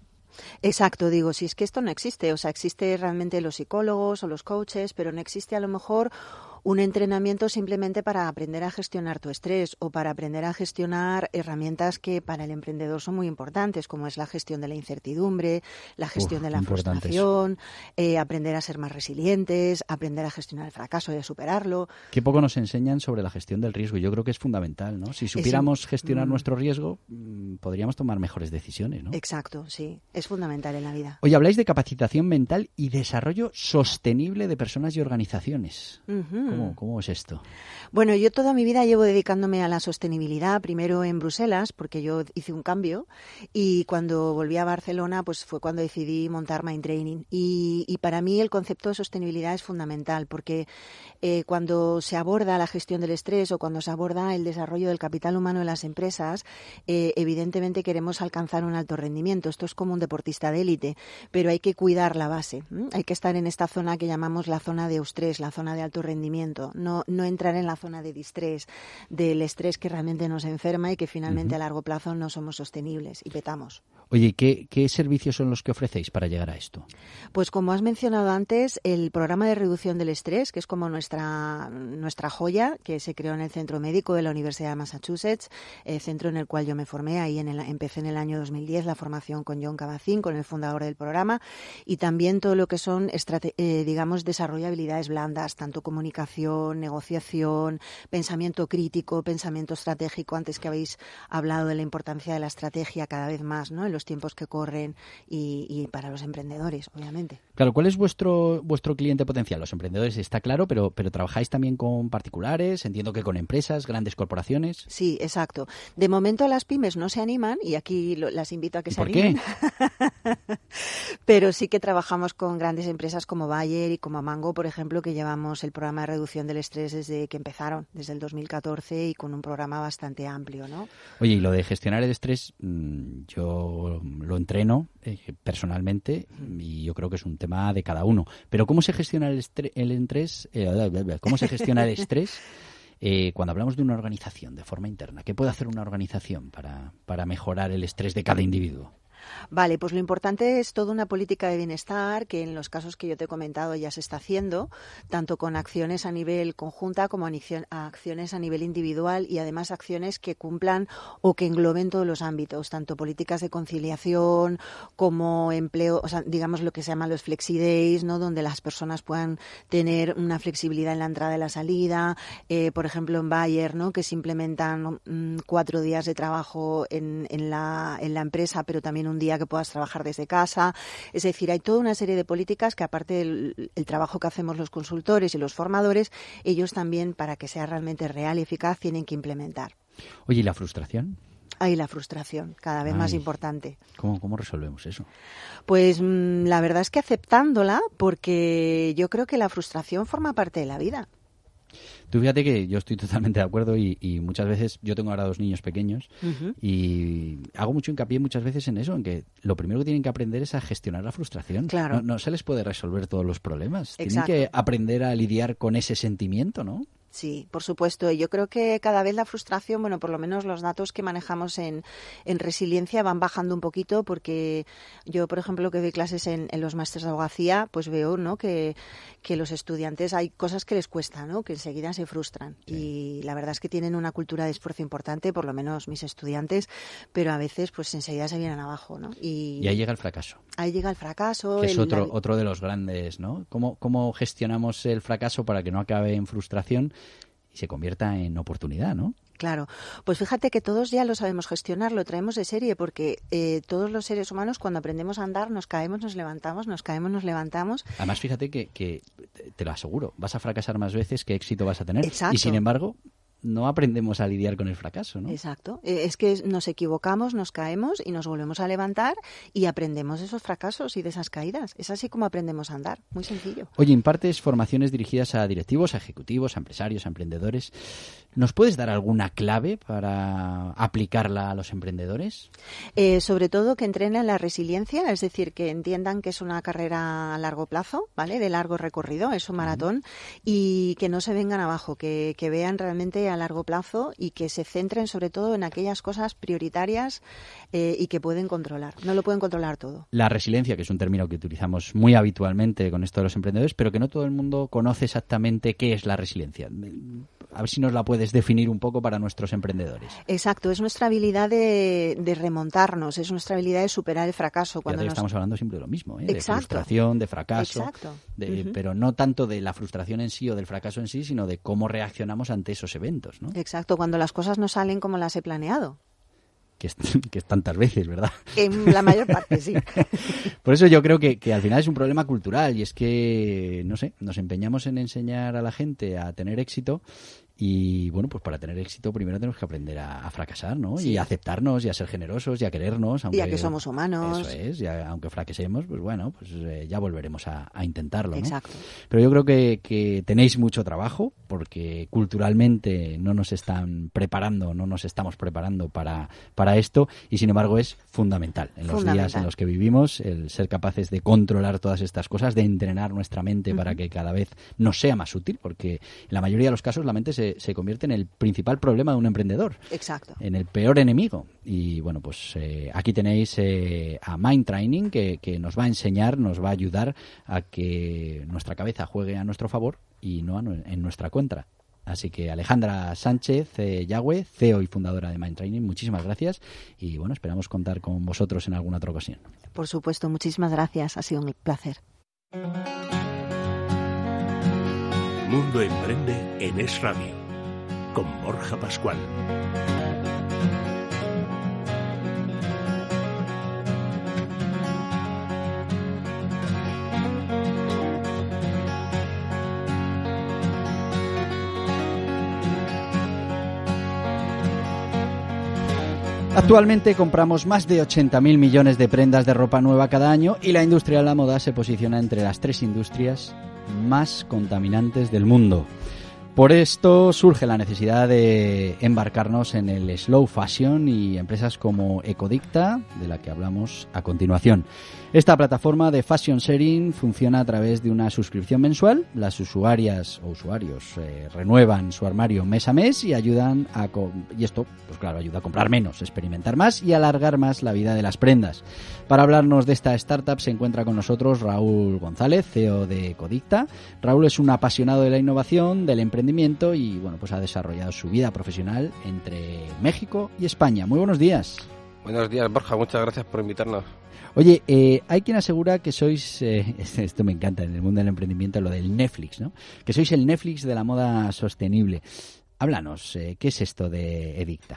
Exacto, digo, si es que esto no existe, o sea, existe realmente los psicólogos o los coaches, pero no existe a lo mejor un entrenamiento simplemente para aprender a gestionar tu estrés o para aprender a gestionar herramientas que para el emprendedor son muy importantes, como es la gestión de la incertidumbre, la gestión Uf, de la importante frustración, eh, aprender a ser más resilientes, aprender a gestionar el fracaso y a superarlo. Qué poco nos enseñan sobre la gestión del riesgo. Yo creo que es fundamental, ¿no? Si supiéramos gestionar mm. nuestro riesgo, mm, podríamos tomar mejores decisiones, ¿no? Exacto, sí, es fundamental en la vida. Oye, habláis de capacitación mental y desarrollo sostenible de personas y organizaciones. Ujú. ¿Cómo, cómo es esto? Bueno, yo toda mi vida llevo dedicándome a la sostenibilidad, primero en Bruselas, porque yo hice un cambio, y cuando volví a Barcelona, pues fue cuando decidí montar Mind Training. Y, y para mí el concepto de sostenibilidad es fundamental, porque eh, cuando se aborda la gestión del estrés o cuando se aborda el desarrollo del capital humano en las empresas, eh, evidentemente queremos alcanzar un alto rendimiento. Esto es como un deportista de élite, pero hay que cuidar la base. ¿m? Hay que estar en esta zona que llamamos la zona de eustrés, la zona de alto rendimiento. tratamiento, no, no entrar en la zona de distrés, del estrés que realmente nos enferma y que finalmente uh-huh. a largo plazo no somos sostenibles y petamos. Oye, ¿qué, ¿qué servicios son los que ofrecéis para llegar a esto? Pues como has mencionado antes, el programa de reducción del estrés, que es como nuestra, nuestra joya, que se creó en el Centro Médico de la Universidad de Massachusetts, eh, centro en el cual yo me formé, ahí en el, empecé en el año dos mil diez la formación con John Kabat-Zinn, con el fundador del programa, y también todo lo que son, estrate- eh, digamos, desarrollo de habilidades blandas, tanto comunicación, negociación, pensamiento crítico, pensamiento estratégico, antes que habéis hablado de la importancia de la estrategia cada vez más, ¿no?, en los tiempos que corren y, y para los emprendedores, obviamente. Claro, ¿cuál es vuestro vuestro cliente potencial? Los emprendedores está claro, pero pero trabajáis también con particulares, entiendo que con empresas, grandes corporaciones. Sí, exacto. De momento las pymes no se animan y aquí lo, las invito a que ¿Y se por animen. qué? Pero sí que trabajamos con grandes empresas como Bayer y como Mango, por ejemplo, que llevamos el programa de reducción del estrés desde que empezaron, desde el dos mil catorce, y con un programa bastante amplio, ¿no? Oye, y lo de gestionar el estrés, yo lo entreno eh, personalmente y yo creo que es un tema de cada uno. Pero ¿cómo se gestiona el estrés? El estrés eh, ¿Cómo se gestiona el estrés eh, cuando hablamos de una organización de forma interna? ¿Qué puede hacer una organización para, para mejorar el estrés de cada individuo? Vale, pues lo importante es toda una política de bienestar que en los casos que yo te he comentado ya se está haciendo, tanto con acciones a nivel conjunta como acciones a nivel individual y además acciones que cumplan o que engloben todos los ámbitos, tanto políticas de conciliación como empleo, o sea, digamos lo que se llaman los flexi days, ¿no?, donde las personas puedan tener una flexibilidad en la entrada y la salida, eh, por ejemplo en Bayer, ¿no?, que se implementan mm, cuatro días de trabajo en, en, la, en la empresa, pero también un un día que puedas trabajar desde casa. Es decir, hay toda una serie de políticas que, aparte del el trabajo que hacemos los consultores y los formadores, ellos también, para que sea realmente real y eficaz, tienen que implementar. Oye, ¿y la frustración? Hay la frustración, cada vez Ay, más importante. ¿Cómo, ¿Cómo resolvemos eso? Pues mmm, la verdad es que aceptándola, porque yo creo que la frustración forma parte de la vida. Tú fíjate que yo estoy totalmente de acuerdo y, y muchas veces, yo tengo ahora dos niños pequeños uh-huh. y hago mucho hincapié muchas veces en eso, en que lo primero que tienen que aprender es a gestionar la frustración. Claro. No, no se les puede resolver todos los problemas. Exacto. Tienen que aprender a lidiar con ese sentimiento, ¿no? Sí, por supuesto. Yo creo que cada vez la frustración, bueno, por lo menos los datos que manejamos en, en resiliencia van bajando un poquito, porque yo, por ejemplo, que doy clases en, en los másteres de abogacía, pues veo, ¿no?, que, que los estudiantes hay cosas que les cuesta, ¿no?, que enseguida se frustran. Sí. Y la verdad es que tienen una cultura de esfuerzo importante, por lo menos mis estudiantes, pero a veces pues enseguida se vienen abajo, ¿no? Y, y ahí llega el fracaso. Ahí llega el fracaso. Que es el, otro, la... otro de los grandes, ¿no? ¿Cómo, ¿Cómo gestionamos el fracaso para que no acabe en frustración y se convierta en oportunidad, ¿no? Claro, pues fíjate que todos ya lo sabemos gestionar, lo traemos de serie, porque eh, todos los seres humanos, cuando aprendemos a andar, nos caemos, nos levantamos, nos caemos, nos levantamos. Además, fíjate que, que te lo aseguro, vas a fracasar más veces que éxito vas a tener. Exacto. Y sin embargo, no aprendemos a lidiar con el fracaso, ¿no? Exacto. Es que nos equivocamos, nos caemos y nos volvemos a levantar y aprendemos de esos fracasos y de esas caídas. Es así como aprendemos a andar. Muy sencillo. Oye, impartes formaciones dirigidas a directivos, a ejecutivos, a empresarios, a emprendedores. ¿Nos puedes dar alguna clave para aplicarla a los emprendedores? Eh, sobre todo que entrenen la resiliencia, es decir, que entiendan que es una carrera a largo plazo, ¿vale?, de largo recorrido, es un maratón, uh-huh. y que no se vengan abajo, que, que vean realmente a largo plazo y que se centren sobre todo en aquellas cosas prioritarias eh, y que pueden controlar. No lo pueden controlar todo. La resiliencia, que es un término que utilizamos muy habitualmente con esto de los emprendedores, pero que no todo el mundo conoce exactamente qué es la resiliencia. A ver si nos la puedes definir un poco para nuestros emprendedores. Exacto, es nuestra habilidad de, de remontarnos, es nuestra habilidad de superar el fracaso. Cuando nos... Estamos hablando siempre de lo mismo, ¿eh? Exacto. De frustración, de fracaso, Exacto. De, uh-huh. pero no tanto de la frustración en sí o del fracaso en sí, sino de cómo reaccionamos ante esos eventos, ¿no? Exacto, cuando las cosas no salen como las he planeado. Que es, que es tantas veces, ¿verdad? En la mayor parte, sí. Por eso yo creo que, que al final es un problema cultural y es que, no sé, nos empeñamos en enseñar a la gente a tener éxito Y bueno, pues para tener éxito primero tenemos que aprender a, a fracasar, ¿no? Sí. Y a aceptarnos y a ser generosos y a querernos. Aunque, y a que somos humanos. Eso es, y a, aunque fraquesemos, pues bueno, pues eh, ya volveremos a, a intentarlo, ¿no? Exacto. Pero yo creo que, que tenéis mucho trabajo porque culturalmente no nos están preparando, no nos estamos preparando para, para esto y sin embargo es fundamental en los Fundamental. días en los que vivimos el ser capaces de controlar todas estas cosas, de entrenar nuestra mente uh-huh. para que cada vez nos sea más útil, porque en la mayoría de los casos la mente se Se, se convierte en el principal problema de un emprendedor. Exacto. En el peor enemigo. Y bueno, pues eh, aquí tenéis eh, a Mind Training que, que nos va a enseñar, nos va a ayudar a que nuestra cabeza juegue a nuestro favor y no a nu- en nuestra contra. Así que Alejandra Sánchez eh, Yagüe, C E O y fundadora de Mind Training, muchísimas gracias y bueno, esperamos contar con vosotros en alguna otra ocasión. Por supuesto, muchísimas gracias. Ha sido un placer. Mundo Emprende en Es Radio, con Borja Pascual. Actualmente compramos más de ochenta mil millones de prendas de ropa nueva cada año y la industria de la moda se posiciona entre las tres industrias más contaminantes del mundo. Por esto surge la necesidad de embarcarnos en el slow fashion y empresas como Ecodicta, de la que hablamos a continuación. Esta plataforma de fashion sharing funciona a través de una suscripción mensual. Las usuarias o usuarios eh, renuevan su armario mes a mes y ayudan a co- y esto, pues claro, ayuda a comprar menos, experimentar más y alargar más la vida de las prendas. Para hablarnos de esta startup se encuentra con nosotros Raúl González, C E O de Ecodicta. Raúl es un apasionado de la innovación, del emprendimiento y bueno, pues ha desarrollado su vida profesional entre México y España. Muy buenos días. Buenos días, Borja. Muchas gracias por invitarnos. Oye, eh, hay quien asegura que sois, eh, esto me encanta en el mundo del emprendimiento, lo del Netflix, ¿no? Que sois el Netflix de la moda sostenible. Háblanos, eh, ¿qué es esto de Edicta?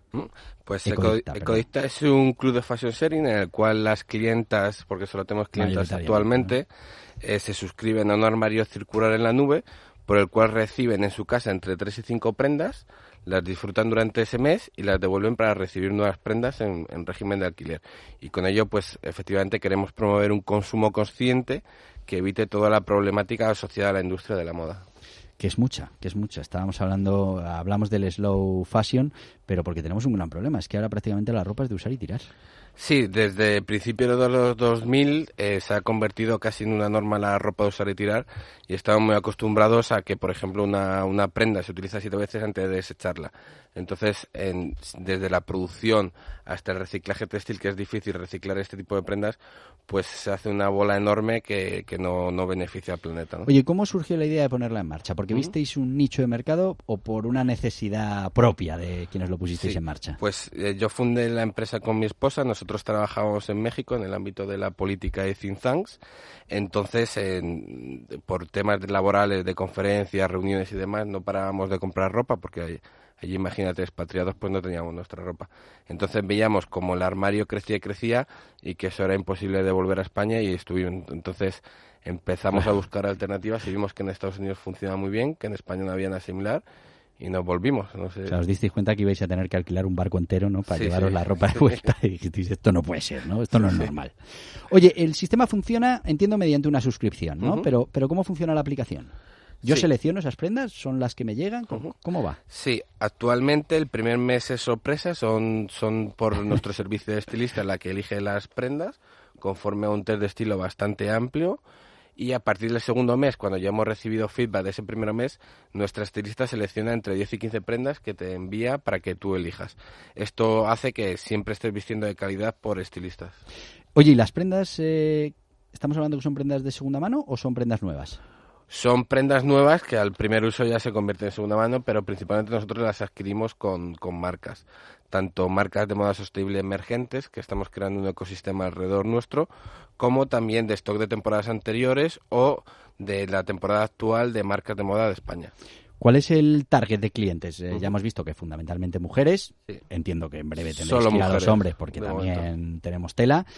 Pues Ecodicta, Ecodicta es un club de fashion sharing en el cual las clientas, porque solo tenemos clientas actualmente, eh, se suscriben a un armario circular en la nube por el cual reciben en su casa entre tres y cinco prendas, las disfrutan durante ese mes y las devuelven para recibir nuevas prendas en, en régimen de alquiler. Y con ello, pues efectivamente queremos promover un consumo consciente que evite toda la problemática asociada a la industria de la moda. Que es mucha, que es mucha. Estábamos hablando, hablamos del slow fashion, pero porque tenemos un gran problema, es que ahora prácticamente la ropa es de usar y tirar. Sí, desde principios de los dos mil eh, se ha convertido casi en una norma la ropa de usar y tirar y estamos muy acostumbrados a que, por ejemplo, una, una prenda se utiliza siete veces antes de desecharla. Entonces, en, desde la producción hasta el reciclaje textil, que es difícil reciclar este tipo de prendas, pues se hace una bola enorme que, que no, no beneficia al planeta, ¿no? Oye, ¿cómo surgió la idea de ponerla en marcha? ¿Porque ¿Mm? visteis un nicho de mercado o por una necesidad propia de quienes lo pusisteis Sí, en marcha? Pues eh, yo fundé la empresa con mi esposa, nosotros trabajamos en México en el ámbito de la política y think tanks, entonces en, por temas laborales, de conferencias, reuniones y demás, no parábamos de comprar ropa porque hay, allí, imagínate, expatriados, pues no teníamos nuestra ropa. Entonces veíamos como el armario crecía y crecía y que eso era imposible de volver a España y estuvimos, entonces empezamos a buscar alternativas y vimos que en Estados Unidos funciona muy bien, que en España no había nada similar y nos volvimos. No sé. O sea, os disteis cuenta que ibais a tener que alquilar un barco entero, ¿no? Para Sí, llevaros sí. la ropa de vuelta y dijisteis, esto no puede ser, ¿no? Esto no es normal. Oye, el sistema funciona, entiendo, mediante una suscripción, ¿no? Uh-huh. Pero, pero ¿cómo funciona la aplicación? Yo Sí. selecciono esas prendas, son las que me llegan, ¿cómo, Uh-huh. ¿cómo va? Sí, actualmente el primer mes es sorpresa, son, son por nuestro servicio de estilista la que elige las prendas, conforme a un test de estilo bastante amplio, y a partir del segundo mes, cuando ya hemos recibido feedback de ese primer mes, nuestra estilista selecciona entre diez y quince prendas que te envía para que tú elijas. Esto hace que siempre estés vistiendo de calidad por estilistas. Oye, ¿y las prendas, eh, estamos hablando que son prendas de segunda mano o son prendas nuevas? Son prendas nuevas que al primer uso ya se convierten en segunda mano, pero principalmente nosotros las adquirimos con, con marcas. Tanto marcas de moda sostenible emergentes, que estamos creando un ecosistema alrededor nuestro, como también de stock de temporadas anteriores o de la temporada actual de marcas de moda de España. ¿Cuál es el target de clientes? Eh, Uh-huh. Ya hemos visto que fundamentalmente mujeres. Sí. Entiendo que en breve tendréis Solo que ir a los mujeres, hombres porque de también momento. tenemos tela.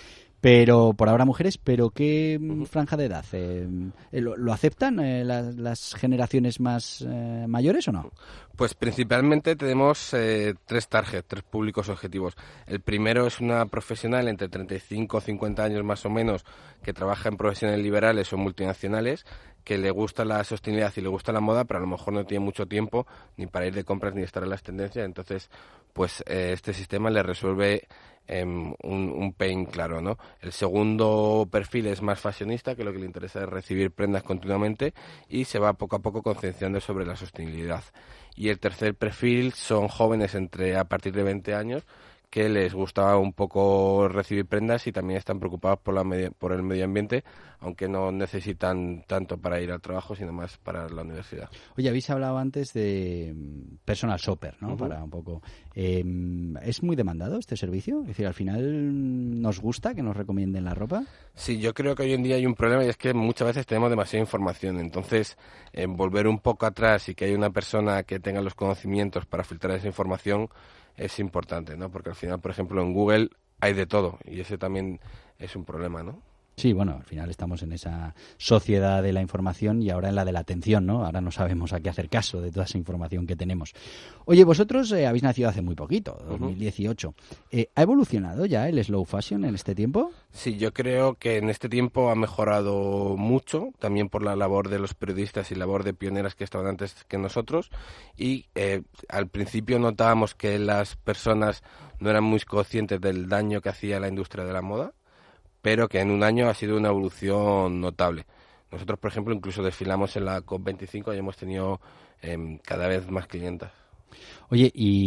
pero por ahora mujeres, pero ¿qué franja de edad? Eh, ¿lo, ¿Lo aceptan eh, las, las generaciones más eh, mayores o no? Pues principalmente tenemos eh, tres targets, tres públicos objetivos. El primero es una profesional entre treinta y cinco o cincuenta años más o menos que trabaja en profesiones liberales o multinacionales, que le gusta la sostenibilidad y le gusta la moda, pero a lo mejor no tiene mucho tiempo ni para ir de compras ni estar en las tendencias. Entonces, pues eh, este sistema le resuelve eh, un, un pain claro, ¿no? El segundo perfil es más fashionista, que lo que le interesa es recibir prendas continuamente y se va poco a poco concienciando sobre la sostenibilidad. Y el tercer perfil son jóvenes entre a partir de veinte años que les gustaba un poco recibir prendas y también están preocupados por, la medio, por el medio ambiente, aunque no necesitan tanto para ir al trabajo, sino más para la universidad. Oye, habéis hablado antes de personal shopper, ¿no? Uh-huh. Para un poco. Eh, ¿Es muy demandado este servicio? Es decir, ¿al final nos gusta que nos recomienden la ropa? Sí, yo creo que hoy en día hay un problema y es que muchas veces tenemos demasiada información. Entonces, eh, volver un poco atrás y que haya una persona que tenga los conocimientos para filtrar esa información es importante, ¿no? Porque al final, por ejemplo, en Google hay de todo y ese también es un problema, ¿no? Sí, bueno, al final estamos en esa sociedad de la información y ahora en la de la atención, ¿no? Ahora no sabemos a qué hacer caso de toda esa información que tenemos. Oye, vosotros eh, habéis nacido hace muy poquito, dos mil dieciocho. Uh-huh. Eh, ¿Ha evolucionado ya el slow fashion en este tiempo? Sí, yo creo que en este tiempo ha mejorado mucho, también por la labor de los periodistas y labor de pioneras que estaban antes que nosotros. Y eh, al principio notábamos que las personas no eran muy conscientes del daño que hacía la industria de la moda, pero que en un año ha sido una evolución notable. Nosotros, por ejemplo, incluso desfilamos en la COP veinticinco y hemos tenido eh, cada vez más clientas. Oye,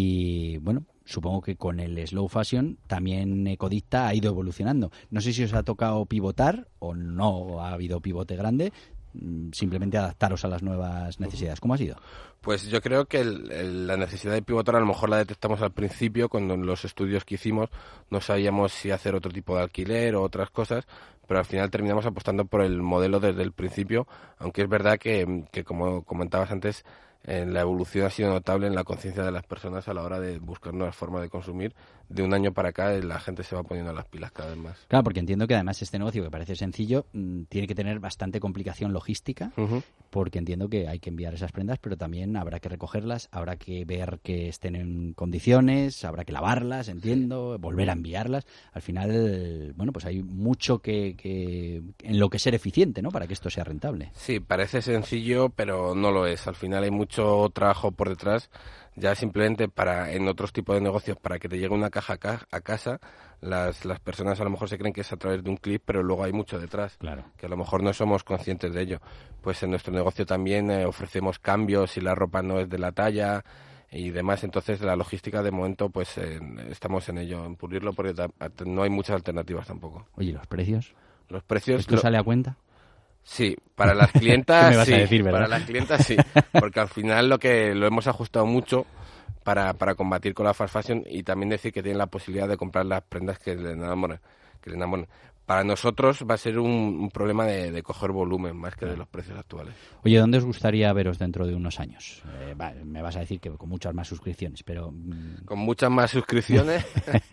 y bueno, supongo que con el slow fashion también Codicta ha ido evolucionando. No sé si os ha tocado pivotar o no ha habido pivote grande, simplemente adaptaros a las nuevas necesidades. ¿Cómo ha sido? Pues yo creo que el, el, la necesidad de pivotar a lo mejor la detectamos al principio, cuando en los estudios que hicimos no sabíamos si hacer otro tipo de alquiler o otras cosas, pero al final terminamos apostando por el modelo desde el principio, aunque es verdad que, que como comentabas antes, eh, la evolución ha sido notable en la conciencia de las personas a la hora de buscar nuevas formas de consumir. De un año para acá la gente se va poniendo las pilas cada vez más. Claro, porque entiendo que además este negocio, que parece sencillo, mmm, tiene que tener bastante complicación logística, uh-huh. porque entiendo que hay que enviar esas prendas, pero también habrá que recogerlas, habrá que ver que estén en condiciones, habrá que lavarlas, entiendo, volver a enviarlas. Al final, bueno, pues hay mucho que, que en lo que ser eficiente, ¿no? Para que esto sea rentable. Sí, parece sencillo, pero no lo es. Al final hay mucho trabajo por detrás. Ya simplemente para en otros tipos de negocios, para que te llegue una caja a casa, las, las personas a lo mejor se creen que es a través de un clip, pero luego hay mucho detrás, claro, que a lo mejor no somos conscientes de ello. Pues en nuestro negocio también eh, ofrecemos cambios si la ropa no es de la talla y demás. Entonces la logística de momento pues eh, estamos en ello, en pulirlo, porque no hay muchas alternativas tampoco. Oye, ¿los precios? Los precios... ¿Esto lo... sale a cuenta? Sí, para las clientas me vas sí, a decir, para las clientas sí, porque al final lo que lo hemos ajustado mucho para, para combatir con la fast fashion y también decir que tienen la posibilidad de comprar las prendas que les enamoren, que les enamoren. Para nosotros va a ser un, un problema de, de coger volumen más que de los precios actuales. Oye, ¿dónde os gustaría veros dentro de unos años? Eh, va, me vas a decir que con muchas más suscripciones, pero... Con muchas más suscripciones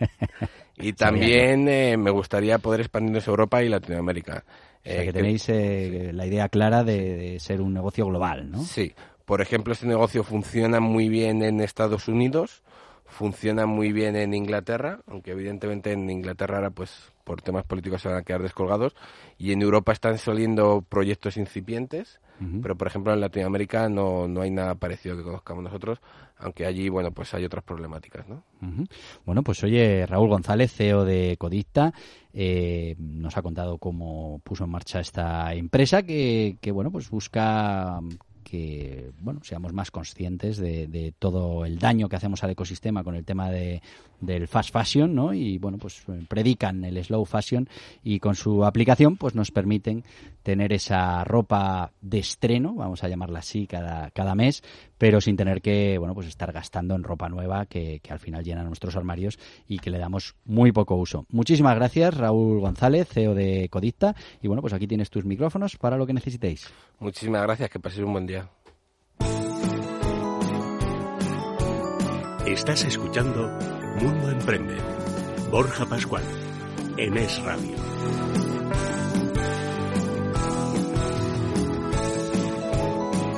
y también eh, me gustaría poder expandirnos a Europa y Latinoamérica. O sea, que tenéis eh, sí. la idea clara de, de ser un negocio global, ¿no? Sí. Por ejemplo, este negocio funciona muy bien en Estados Unidos, funciona muy bien en Inglaterra, aunque evidentemente en Inglaterra ahora, pues, por temas políticos se van a quedar descolgados, y en Europa están saliendo proyectos incipientes, uh-huh. pero, por ejemplo, en Latinoamérica no, no hay nada parecido que conozcamos nosotros, aunque allí, bueno, pues hay otras problemáticas, ¿no? Uh-huh. Bueno, pues oye, Raúl González, C E O de Codicta, eh, nos ha contado cómo puso en marcha esta empresa que, que bueno, pues busca que bueno seamos más conscientes de, de todo el daño que hacemos al ecosistema con el tema de del fast fashion, ¿no? Y bueno, pues predican el slow fashion y con su aplicación pues nos permiten tener esa ropa de estreno, vamos a llamarla así, cada cada mes, pero sin tener que bueno pues estar gastando en ropa nueva que, que al final llena nuestros armarios y que le damos muy poco uso. Muchísimas gracias, Raúl González, C E O de Codicta, y bueno, pues aquí tienes tus micrófonos para lo que necesitéis. Muchísimas gracias, que paséis un buen día. Estás escuchando Mundo Emprende. Borja Pascual, en Es Radio.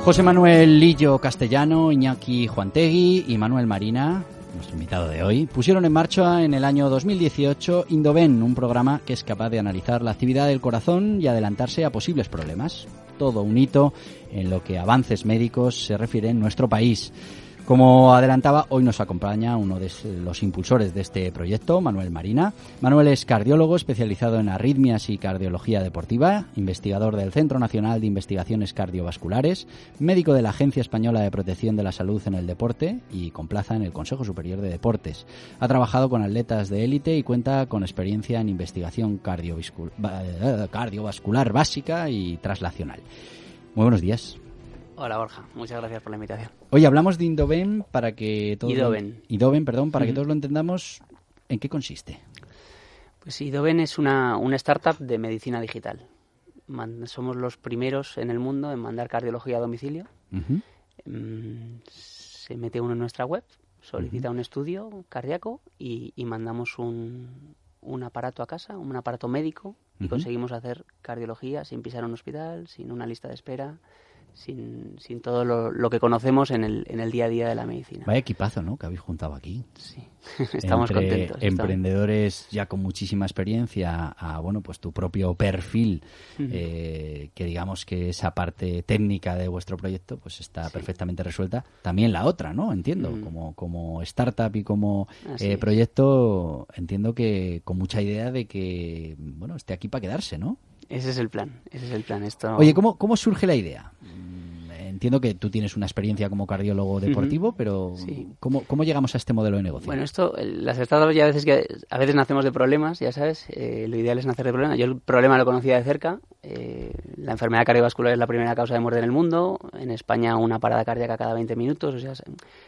José Manuel Lillo Castellano, Iñaki Juantegui y Manuel Marina, nuestro invitado de hoy, pusieron en marcha en el año dos mil dieciocho Indoven, un programa que es capaz de analizar la actividad del corazón y adelantarse a posibles problemas. Todo un hito en lo que a avances médicos se refiere en nuestro país. Como adelantaba, hoy nos acompaña uno de los impulsores de este proyecto, Manuel Marina. Manuel es cardiólogo especializado en arritmias y cardiología deportiva, investigador del Centro Nacional de Investigaciones Cardiovasculares, médico de la Agencia Española de Protección de la Salud en el Deporte y con plaza en el Consejo Superior de Deportes. Ha trabajado con atletas de élite y cuenta con experiencia en investigación cardiovascular básica y traslacional. Muy buenos días. Hola Borja, muchas gracias por la invitación. Hoy hablamos de Indoven para que todos Idoven. Lo, Idoven, perdón, para uh-huh. que todos lo entendamos. ¿En qué consiste? Pues Idoven es una, una startup de medicina digital. Man, somos los primeros en el mundo en mandar cardiología a domicilio. Uh-huh. Mm, se mete uno en nuestra web, solicita uh-huh. un estudio cardíaco y, y mandamos un, un aparato a casa, un aparato médico, y uh-huh. conseguimos hacer cardiología sin pisar un hospital, sin una lista de espera. Sin, sin todo lo, lo que conocemos en el, en el día a día de la medicina. Vaya equipazo, ¿no?, que habéis juntado aquí. Sí, estamos Entre contentos. Emprendedores estamos. Ya con muchísima experiencia a, bueno, pues tu propio perfil, uh-huh. eh, que digamos que esa parte técnica de vuestro proyecto pues está sí. perfectamente resuelta. También la otra, ¿no? Entiendo, uh-huh. como, como startup y como eh, proyecto, entiendo que con mucha idea de que, bueno, esté aquí para quedarse, ¿no? Ese es el plan, ese es el plan. Esto... Oye, ¿cómo, cómo surge la idea? Entiendo que tú tienes una experiencia como cardiólogo deportivo, uh-huh. pero sí. ¿cómo, ¿cómo llegamos a este modelo de negocio? Bueno, esto, las startups ya a veces, que, a veces nacemos de problemas, ya sabes, eh, lo ideal es nacer de problemas. Yo el problema lo conocía de cerca. Eh, la enfermedad cardiovascular es la primera causa de muerte en el mundo. En España una parada cardíaca cada veinte minutos, o sea...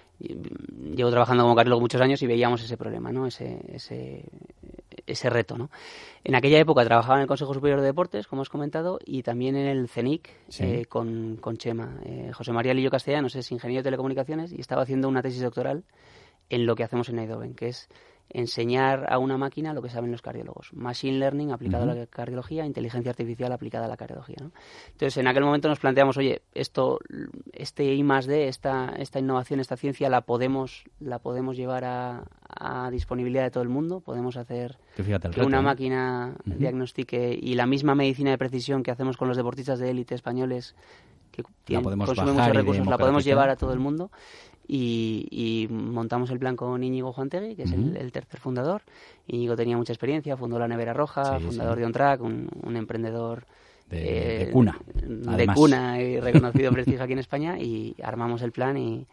Llevo trabajando como cardiólogo muchos años y veíamos ese problema, ¿no? Ese, ese, ese reto, ¿no? En aquella época trabajaba en el Consejo Superior de Deportes, como has comentado, y también en el CENIC, sí. eh, con, con Chema. Eh, José María Lillo Castellanos es ingeniero de telecomunicaciones y estaba haciendo una tesis doctoral en lo que hacemos en Idoven, que es enseñar a una máquina lo que saben los cardiólogos. Machine learning aplicado uh-huh. a la cardiología, inteligencia artificial aplicada a la cardiología, ¿no? Entonces, en aquel momento nos planteamos, oye, esto, este I más D, esta, esta innovación, esta ciencia, la podemos, la podemos llevar a, a disponibilidad de todo el mundo. Podemos hacer que, fíjate, que reto, una ¿no? máquina uh-huh. diagnostique, y la misma medicina de precisión que hacemos con los deportistas de élite españoles, que tienen, consumen muchos recursos, la podemos llevar a todo el mundo. Y, y montamos el plan con Íñigo Juantegui, que es uh-huh. el, el tercer fundador. Íñigo tenía mucha experiencia, fundó la Nevera Roja, sí, fundador sí. de OnTrack, un, un emprendedor de, eh, de cuna. De cuna y reconocido prestigio aquí en España, y armamos el plan y...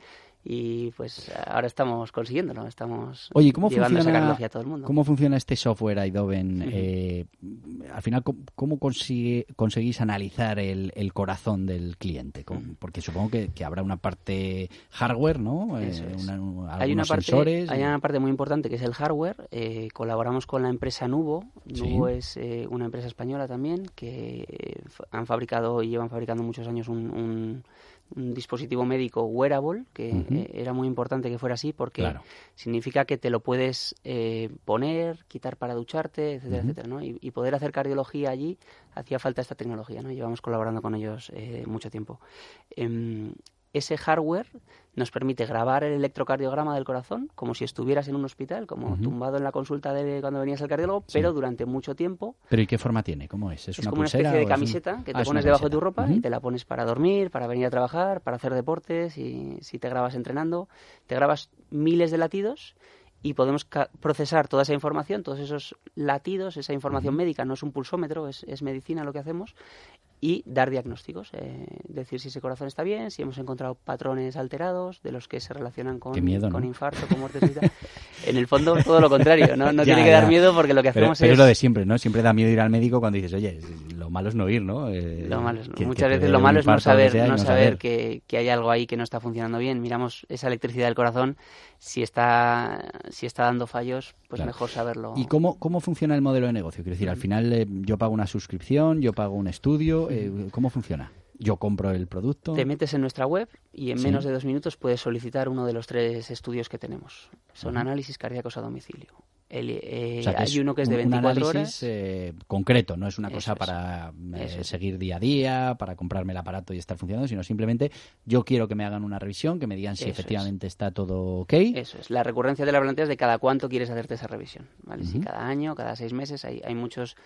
Y pues ahora estamos consiguiéndolo, estamos Oye, ¿cómo llevando funciona, esa cardiología a todo el mundo. ¿Cómo funciona este software Idoven? Uh-huh. Eh, al final, ¿cómo, cómo consigue, conseguís analizar el, el corazón del cliente? Uh-huh. Porque supongo que, que habrá una parte hardware, ¿no? Eso es. Eh, una, hay, una parte, sensores. hay una parte muy importante que es el hardware. Eh, colaboramos con la empresa Nuvo. ¿Sí? Nuvo es eh, una empresa española también que eh, han fabricado y llevan fabricando muchos años un... un un dispositivo médico wearable, que uh-huh. eh, era muy importante que fuera así, porque claro. significa que te lo puedes eh, poner, quitar para ducharte, etcétera, uh-huh. etcétera, ¿no? Y, y poder hacer cardiología allí hacía falta esta tecnología, ¿no? Llevamos colaborando con ellos eh, mucho tiempo. Eh, ese hardware nos permite grabar el electrocardiograma del corazón como si estuvieras en un hospital, como uh-huh. tumbado en la consulta de cuando venías al cardiólogo, sí. pero durante mucho tiempo. ¿Pero y qué forma tiene? ¿Cómo es? ¿Es, es una como una especie de camiseta un... que te ah, pones debajo de tu camiseta. ropa uh-huh. y te la pones para dormir, para venir a trabajar, para hacer deportes, y si te grabas entrenando, te grabas miles de latidos y podemos ca- procesar toda esa información, todos esos latidos, esa información uh-huh. médica. No es un pulsómetro, es, es medicina lo que hacemos, y dar diagnósticos, eh, decir si ese corazón está bien, si hemos encontrado patrones alterados de los que se relacionan con, miedo, con ¿no? infarto, con muerte súbita. En el fondo, todo lo contrario, no, no ya, tiene que ya. dar miedo, porque lo que hacemos pero, pero es... Pero es lo de siempre, ¿no? Siempre da miedo ir al médico cuando dices, oye, lo malo es no ir, ¿no? Eh, lo malo es no. que, Muchas que veces lo malo es no saber, sea, no no saber, saber. Que, que hay algo ahí que no está funcionando bien. Miramos esa electricidad del corazón, si está si está dando fallos, pues claro. mejor saberlo. ¿Y cómo, cómo funciona el modelo de negocio? Quiero decir, al final eh, yo pago una suscripción, yo pago un estudio, eh, ¿cómo funciona? Yo compro el producto. Te metes en nuestra web y en sí. menos de dos minutos puedes solicitar uno de los tres estudios que tenemos. Son uh-huh. análisis cardíacos a domicilio. El, eh, o sea, que hay es uno que es de un veinticuatro análisis horas. Eh, concreto, no es una Eso cosa es. para eh, Eso es. seguir día a día, para comprarme el aparato y estar funcionando, sino simplemente yo quiero que me hagan una revisión, que me digan si Eso efectivamente es. está todo ok. Eso es. La recurrencia de la planteas de cada cuánto quieres hacerte esa revisión, ¿vale? Uh-huh. Si cada año, cada seis meses, hay, hay muchos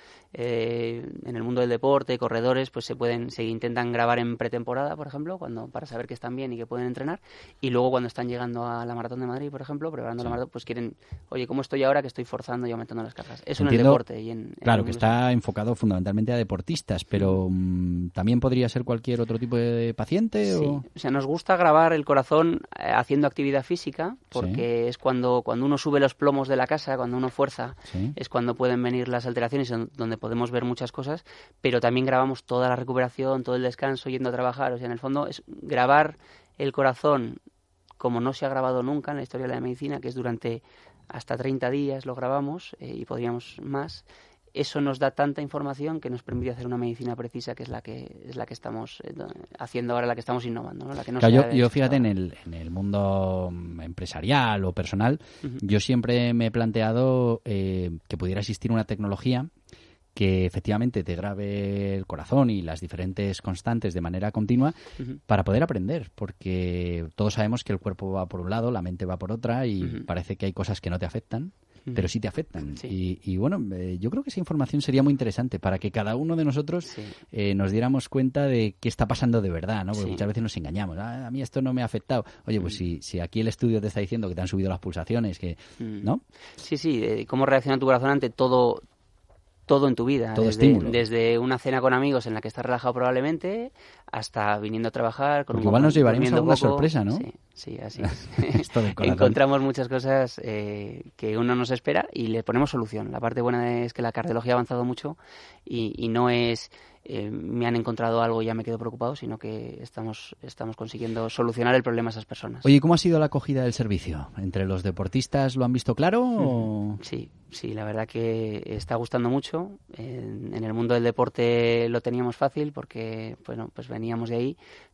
eh, en el mundo del deporte, corredores, pues se pueden, se intentan grabar en pretemporada, por ejemplo, cuando para saber que están bien y que pueden entrenar, y luego cuando están llegando a la Maratón de Madrid, por ejemplo, preparando sí. la maratón, pues quieren, oye, ¿cómo estoy ahora que estoy forzando y aumentando las cargas? Eso Entiendo, en el deporte y en, en claro, que está enfocado fundamentalmente a deportistas, pero mmm, ¿también podría ser cualquier otro tipo de paciente? Sí, o, o sea, nos gusta grabar el corazón eh, haciendo actividad física, porque sí. es cuando, cuando uno sube los plomos de la casa, cuando uno fuerza, sí. es cuando pueden venir las alteraciones, donde podemos ver muchas cosas, pero también grabamos toda la recuperación, todo el descanso, yendo a trabajar. O sea, en el fondo es grabar el corazón como no se ha grabado nunca en la historia de la medicina, que es durante hasta treinta días lo grabamos eh, y podríamos más. Eso nos da tanta información que nos permite hacer una medicina precisa, que es la que es la que estamos eh, haciendo ahora, la que estamos innovando, ¿no? La que no claro, se yo, yo fíjate, en el, en el mundo empresarial o personal, uh-huh. yo siempre me he planteado eh, que pudiera existir una tecnología que efectivamente te grabe el corazón y las diferentes constantes de manera continua uh-huh. para poder aprender, porque todos sabemos que el cuerpo va por un lado, la mente va por otra y uh-huh. parece que hay cosas que no te afectan, uh-huh. pero sí te afectan. Sí. Y, y bueno, eh, yo creo que esa información sería muy interesante para que cada uno de nosotros sí. eh, nos diéramos cuenta de qué está pasando de verdad, ¿no? Porque sí. muchas veces nos engañamos. Ah, a mí esto no me ha afectado. Oye, pues uh-huh. si, si aquí el estudio te está diciendo que te han subido las pulsaciones, que uh-huh. ¿no? Sí, sí, eh, cómo reacciona tu corazón ante todo... todo en tu vida, todo desde, estímulo. Desde una cena con amigos en la que estás relajado probablemente, hasta viniendo a trabajar. Con Porque un igual poco, nos llevaremos alguna poco. sorpresa, ¿no? Sí, sí, así es. Esto del corazón. Encontramos muchas cosas eh, que uno no se espera y le ponemos solución. La parte buena es que la cardiología ha avanzado mucho y, y no es... Eh, me han encontrado algo y ya me quedo preocupado, sino que estamos estamos consiguiendo solucionar el problema a esas personas. Oye, ¿cómo ha sido la acogida del servicio? ¿Entre los deportistas lo han visto claro? O... Sí, sí, la verdad que está gustando mucho. En, en el mundo del deporte lo teníamos fácil porque, bueno, pues veníamos de ahí,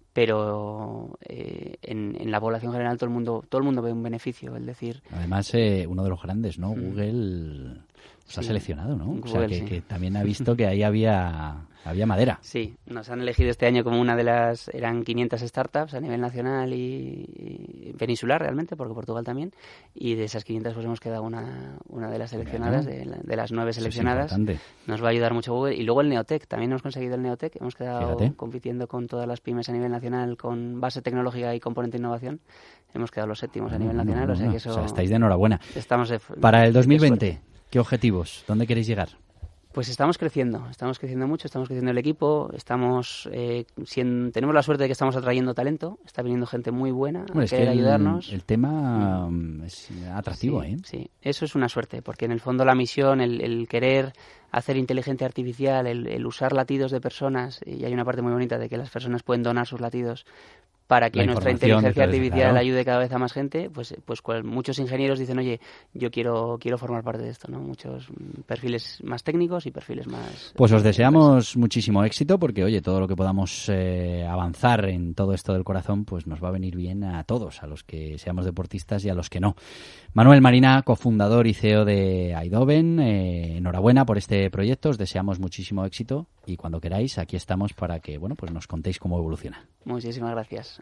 pero eh, en, en la población general todo el mundo todo el mundo ve un beneficio, es decir... Además, eh, uno de los grandes, ¿no? Mm. Google... Os ha sí, seleccionado, ¿no? Google, o sea, que, sí. que también ha visto que ahí había había madera. Sí, nos han elegido este año como una de las... Eran quinientas startups a nivel nacional y, y peninsular realmente, porque Portugal también, y de esas quinientas pues hemos quedado una, una de las seleccionadas, de, la, de las nueve seleccionadas. Es nos va a ayudar mucho Google. Y luego el Neotec, también hemos conseguido el Neotec, hemos quedado Fíjate. compitiendo con todas las pymes a nivel nacional con base tecnológica y componente innovación. Hemos quedado los séptimos a nivel nacional, no, no, o sea que eso... O sea, estáis de enhorabuena. Estamos de, Para el dos mil veinte... ¿Qué objetivos? ¿Dónde queréis llegar? Pues estamos creciendo, estamos creciendo mucho, estamos creciendo el equipo, estamos eh, siendo, tenemos la suerte de que estamos atrayendo talento, está viniendo gente muy buena bueno, a es querer que el, ayudarnos. El tema mm. es atractivo, sí, ¿eh? Sí, eso es una suerte, porque en el fondo la misión, el, el querer hacer inteligencia artificial, el, el usar latidos de personas, y hay una parte muy bonita de que las personas pueden donar sus latidos para que nuestra inteligencia artificial claro. ayude cada vez a más gente, pues pues cual, muchos ingenieros dicen, oye, yo quiero quiero formar parte de esto, ¿no? Muchos perfiles más técnicos y perfiles más... Pues os deseamos pues... muchísimo éxito, porque, oye, todo lo que podamos eh, avanzar en todo esto del corazón, pues nos va a venir bien a todos, a los que seamos deportistas y a los que no. Manuel Marina, cofundador y C E O de Eindhoven, eh, enhorabuena por este proyecto, os deseamos muchísimo éxito y cuando queráis, aquí estamos para que, bueno, pues nos contéis cómo evoluciona. Muchísimas gracias.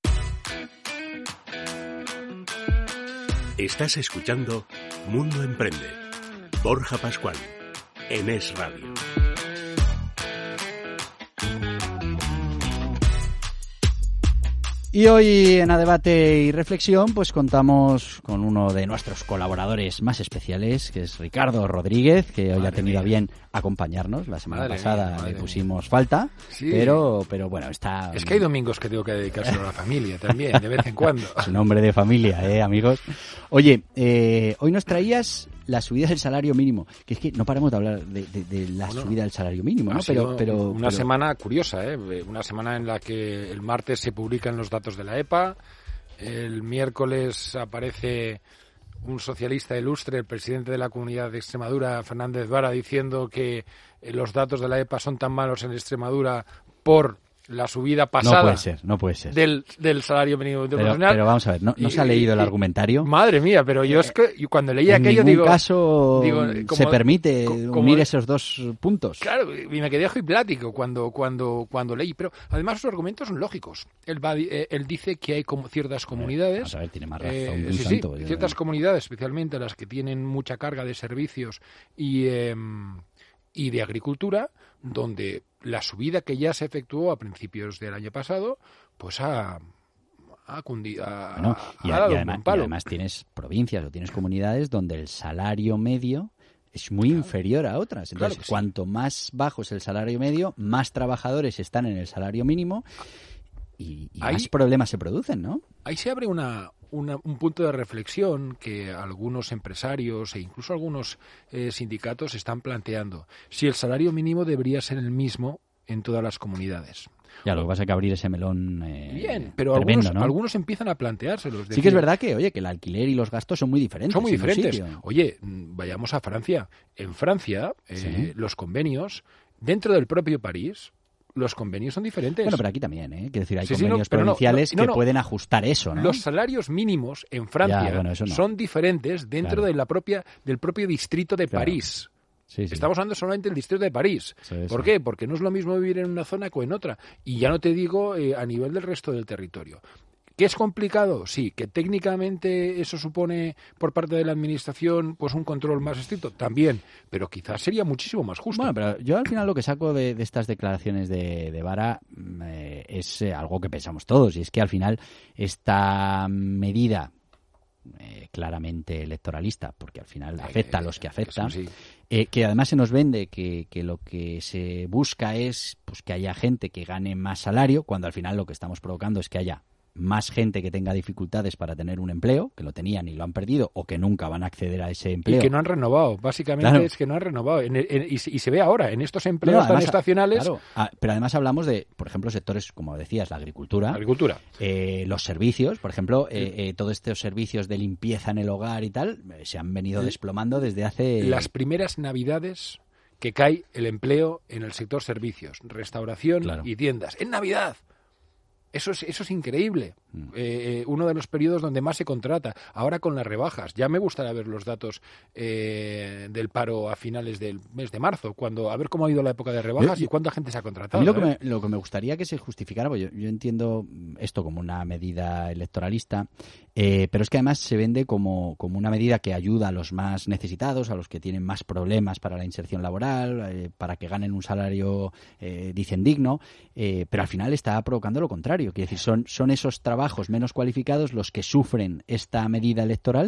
Estás escuchando Mundo Emprende. Borja Pascual, en Es Radio. Y hoy en A Debate y Reflexión pues contamos con uno de nuestros colaboradores más especiales, que es Ricardo Rodríguez, que hoy madre ha tenido mía. a bien acompañarnos. La semana madre pasada mía, le pusimos mía. falta, sí. pero pero bueno, está... Es que hay domingos que tengo que dedicárselo a la familia también, de vez en cuando. Es un hombre de familia, ¿eh, amigos? Oye, eh, hoy nos traías la subida del salario mínimo, que es que no paramos de hablar de, de, de la bueno, subida del salario mínimo, ¿no? Pero, pero una pero... semana curiosa, ¿eh? Una semana en la que el martes se publican los datos de la E P A, el miércoles aparece un socialista ilustre, el presidente de la Comunidad de Extremadura, Fernández Vara, diciendo que los datos de la E P A son tan malos en Extremadura por la subida pasada. No puede ser, no puede ser. Del, del salario mínimo interprofesional. Pero, pero vamos a ver, ¿no, no se ha leído el argumentario? Madre mía, pero yo es que cuando leí en aquello ningún digo... caso digo, como, se permite como, unir esos dos puntos. Claro, y me quedé plático cuando, cuando, cuando leí, pero además sus argumentos son lógicos. Él, va, eh, él dice que hay como ciertas comunidades... Vamos a ver, tiene más razón eh, que un sí, santo. Sí, ciertas comunidades, especialmente las que tienen mucha carga de servicios y, eh, y de agricultura, donde la subida que ya se efectuó a principios del año pasado, pues ha, ha cundido, ha, bueno, y, ha dado y, además, un palo. y además tienes provincias o tienes comunidades donde el salario medio es muy claro. inferior a otras. Entonces, claro cuanto sí. más bajo es el salario medio, más trabajadores están en el salario mínimo y, y ahí, más problemas se producen, ¿no? Ahí se abre una... Una, un punto de reflexión que algunos empresarios e incluso algunos eh, sindicatos están planteando. Si el salario mínimo debería ser el mismo en todas las comunidades. Ya, lo que pasa es que abrir ese melón eh, Bien, pero tremendo, algunos, ¿no? algunos empiezan a planteárselos. Sí decir, que es verdad que, oye, que el alquiler y los gastos son muy diferentes. Son muy diferentes. Oye, vayamos a Francia. En Francia, eh, ¿sí? los convenios, dentro del propio París... Los convenios son diferentes. Bueno, pero aquí también, ¿eh? Quiero decir, hay sí, convenios sí, no, provinciales no, no, no, que no. pueden ajustar eso, ¿no? Los salarios mínimos en Francia ya, bueno, no. son diferentes dentro claro. de la propia del propio distrito de claro. París. Sí, sí. Estamos hablando solamente del distrito de París. Sí, ¿Por sí. qué? Porque no es lo mismo vivir en una zona que en otra. Y ya no te digo eh, a nivel del resto del territorio. ¿Qué es complicado? Sí. ¿Que técnicamente eso supone por parte de la administración pues un control más estricto? También. Pero quizás sería muchísimo más justo. Bueno, pero yo al final lo que saco de, de estas declaraciones de, de Vara eh, es eh, algo que pensamos todos. Y es que al final esta medida eh, claramente electoralista, porque al final afecta a los que afecta, sí. eh, que además se nos vende que, que lo que se busca es pues que haya gente que gane más salario, cuando al final lo que estamos provocando es que haya más gente que tenga dificultades para tener un empleo, que lo tenían y lo han perdido, o que nunca van a acceder a ese empleo. Y que no han renovado, básicamente claro. es que no han renovado. En, en, y, y se ve ahora, en estos empleos no, además, tan estacionales... Claro, a, pero además hablamos de, por ejemplo, sectores, como decías, la agricultura, la agricultura. Eh, los servicios, por ejemplo, eh, eh, todos estos servicios de limpieza en el hogar y tal, eh, se han venido desplomando desde hace... Las primeras navidades que cae el empleo en el sector servicios, restauración claro. y tiendas. ¡En Navidad! Eso es, eso es increíble. Mm. Eh, uno de los periodos donde más se contrata. Ahora con las rebajas. Ya me gustaría ver los datos eh, del paro a finales del mes de marzo, cuando a ver cómo ha ido la época de rebajas yo, y cuánta gente se ha contratado. A mí lo, ¿eh? que me, lo que me gustaría que se justificara, pues yo, yo entiendo esto como una medida electoralista, eh, pero es que además se vende como, como una medida que ayuda a los más necesitados, a los que tienen más problemas para la inserción laboral, eh, para que ganen un salario, eh, dicen, digno, eh, pero al final está provocando lo contrario. Quiere decir, son, son esos trabajos menos cualificados los que sufren esta medida electoral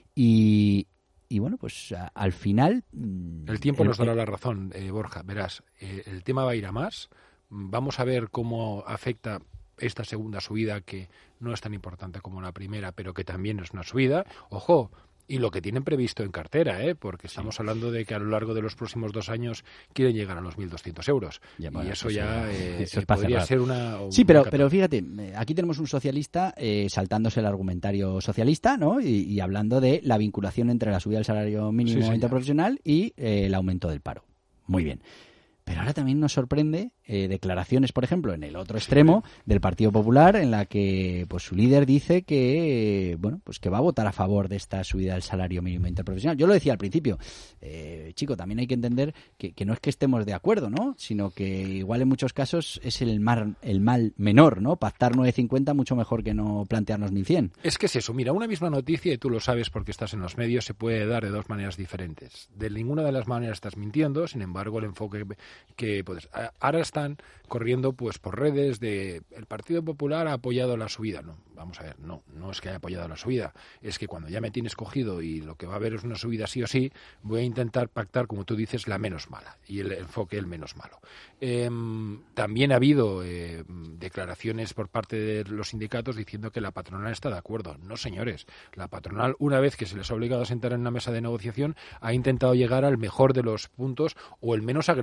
y, y bueno, pues a, al final... El tiempo el, nos dará la razón, eh, Borja. Verás, eh, el tema va a ir a más. Vamos a ver cómo afecta esta segunda subida, que no es tan importante como la primera, pero que también es una subida. Ojo, y lo que tienen previsto en cartera, ¿eh? Porque estamos sí. hablando de que a lo largo de los próximos dos años quieren llegar a los mil doscientos euros. Ya, bueno, y eso pues ya eh, eso es podría cerrar. ser una... Sí, pero, pero fíjate, aquí tenemos un socialista eh, saltándose el argumentario socialista, ¿no? Y, y hablando de la vinculación entre la subida del salario mínimo sí, interprofesional y eh, el aumento del paro. Muy bien. Pero ahora también nos sorprende eh, declaraciones, por ejemplo, en el otro extremo del Partido Popular, en la que pues su líder dice que eh, bueno pues que va a votar a favor de esta subida del salario mínimo interprofesional. Yo lo decía al principio, eh, chico, también hay que entender que, que no es que estemos de acuerdo, ¿no? Sino que igual en muchos casos es el mal, el mal menor, ¿no? Pactar nueve cincuenta mucho mejor que no plantearnos mil cien. Es que es eso, mira, una misma noticia, y tú lo sabes porque estás en los medios, se puede dar de dos maneras diferentes. De ninguna de las maneras estás mintiendo, sin embargo, el enfoque que pues, ahora están corriendo pues por redes de el Partido Popular ha apoyado la subida. No, vamos a ver, no, no es que haya apoyado la subida, es que cuando ya me tienes cogido y lo que va a haber es una subida sí o sí, voy a intentar pactar, como tú dices, la menos mala y el enfoque el menos malo. Eh, también ha habido eh, declaraciones por parte de los sindicatos diciendo que la patronal está de acuerdo. No, señores, la patronal, una vez que se les ha obligado a sentar en una mesa de negociación, ha intentado llegar al mejor de los puntos o el menos agresivo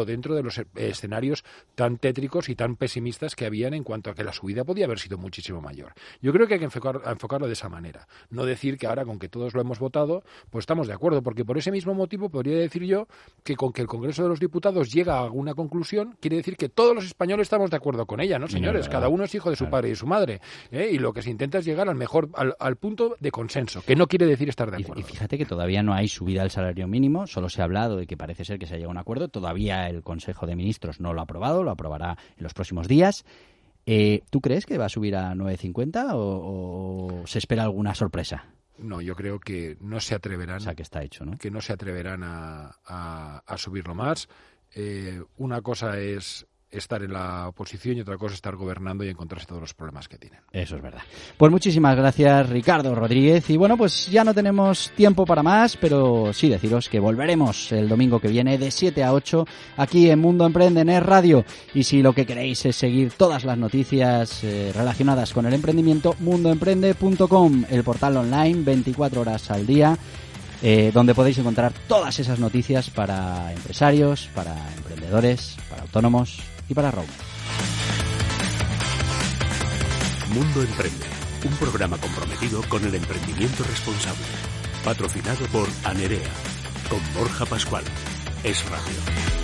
dentro de los escenarios tan tétricos y tan pesimistas que habían en cuanto a que la subida podía haber sido muchísimo mayor. Yo creo que hay que enfocar, enfocarlo de esa manera. No decir que ahora, con que todos lo hemos votado, pues estamos de acuerdo, porque por ese mismo motivo podría decir yo que con que el Congreso de los Diputados llega a alguna conclusión, quiere decir que todos los españoles estamos de acuerdo con ella, ¿no, señores? No, cada uno es hijo de su claro. padre y su madre, ¿eh? Y lo que se intenta es llegar al mejor, al, al punto de consenso, que no quiere decir estar de acuerdo. Y, y fíjate que todavía no hay subida del salario mínimo, solo se ha hablado de que parece ser que se ha llegado a un acuerdo, todavía el Consejo de Ministros no lo ha aprobado, lo aprobará en los próximos días. Eh, ¿Tú crees que va a subir a nueve cincuenta o, o se espera alguna sorpresa? No, yo creo que no se atreverán. O sea, que está hecho, ¿no? Que no se atreverán a, a, a subirlo más. Eh, una cosa es estar en la oposición y otra cosa es estar gobernando y encontrarse todos los problemas que tienen. Eso es verdad. Pues muchísimas gracias, Ricardo Rodríguez. Y bueno, pues ya no tenemos tiempo para más, pero sí deciros que volveremos el domingo que viene de siete a ocho aquí en Mundo Emprende, en Es Radio. Y si lo que queréis es seguir todas las noticias eh, relacionadas con el emprendimiento, mundo emprende punto com, el portal online veinticuatro horas al día, Eh, donde podéis encontrar todas esas noticias para empresarios, para emprendedores, para autónomos y para roaming. Mundo Emprende, un programa comprometido con el emprendimiento responsable. Patrocinado por Anerea, con Borja Pascual. Es Radio.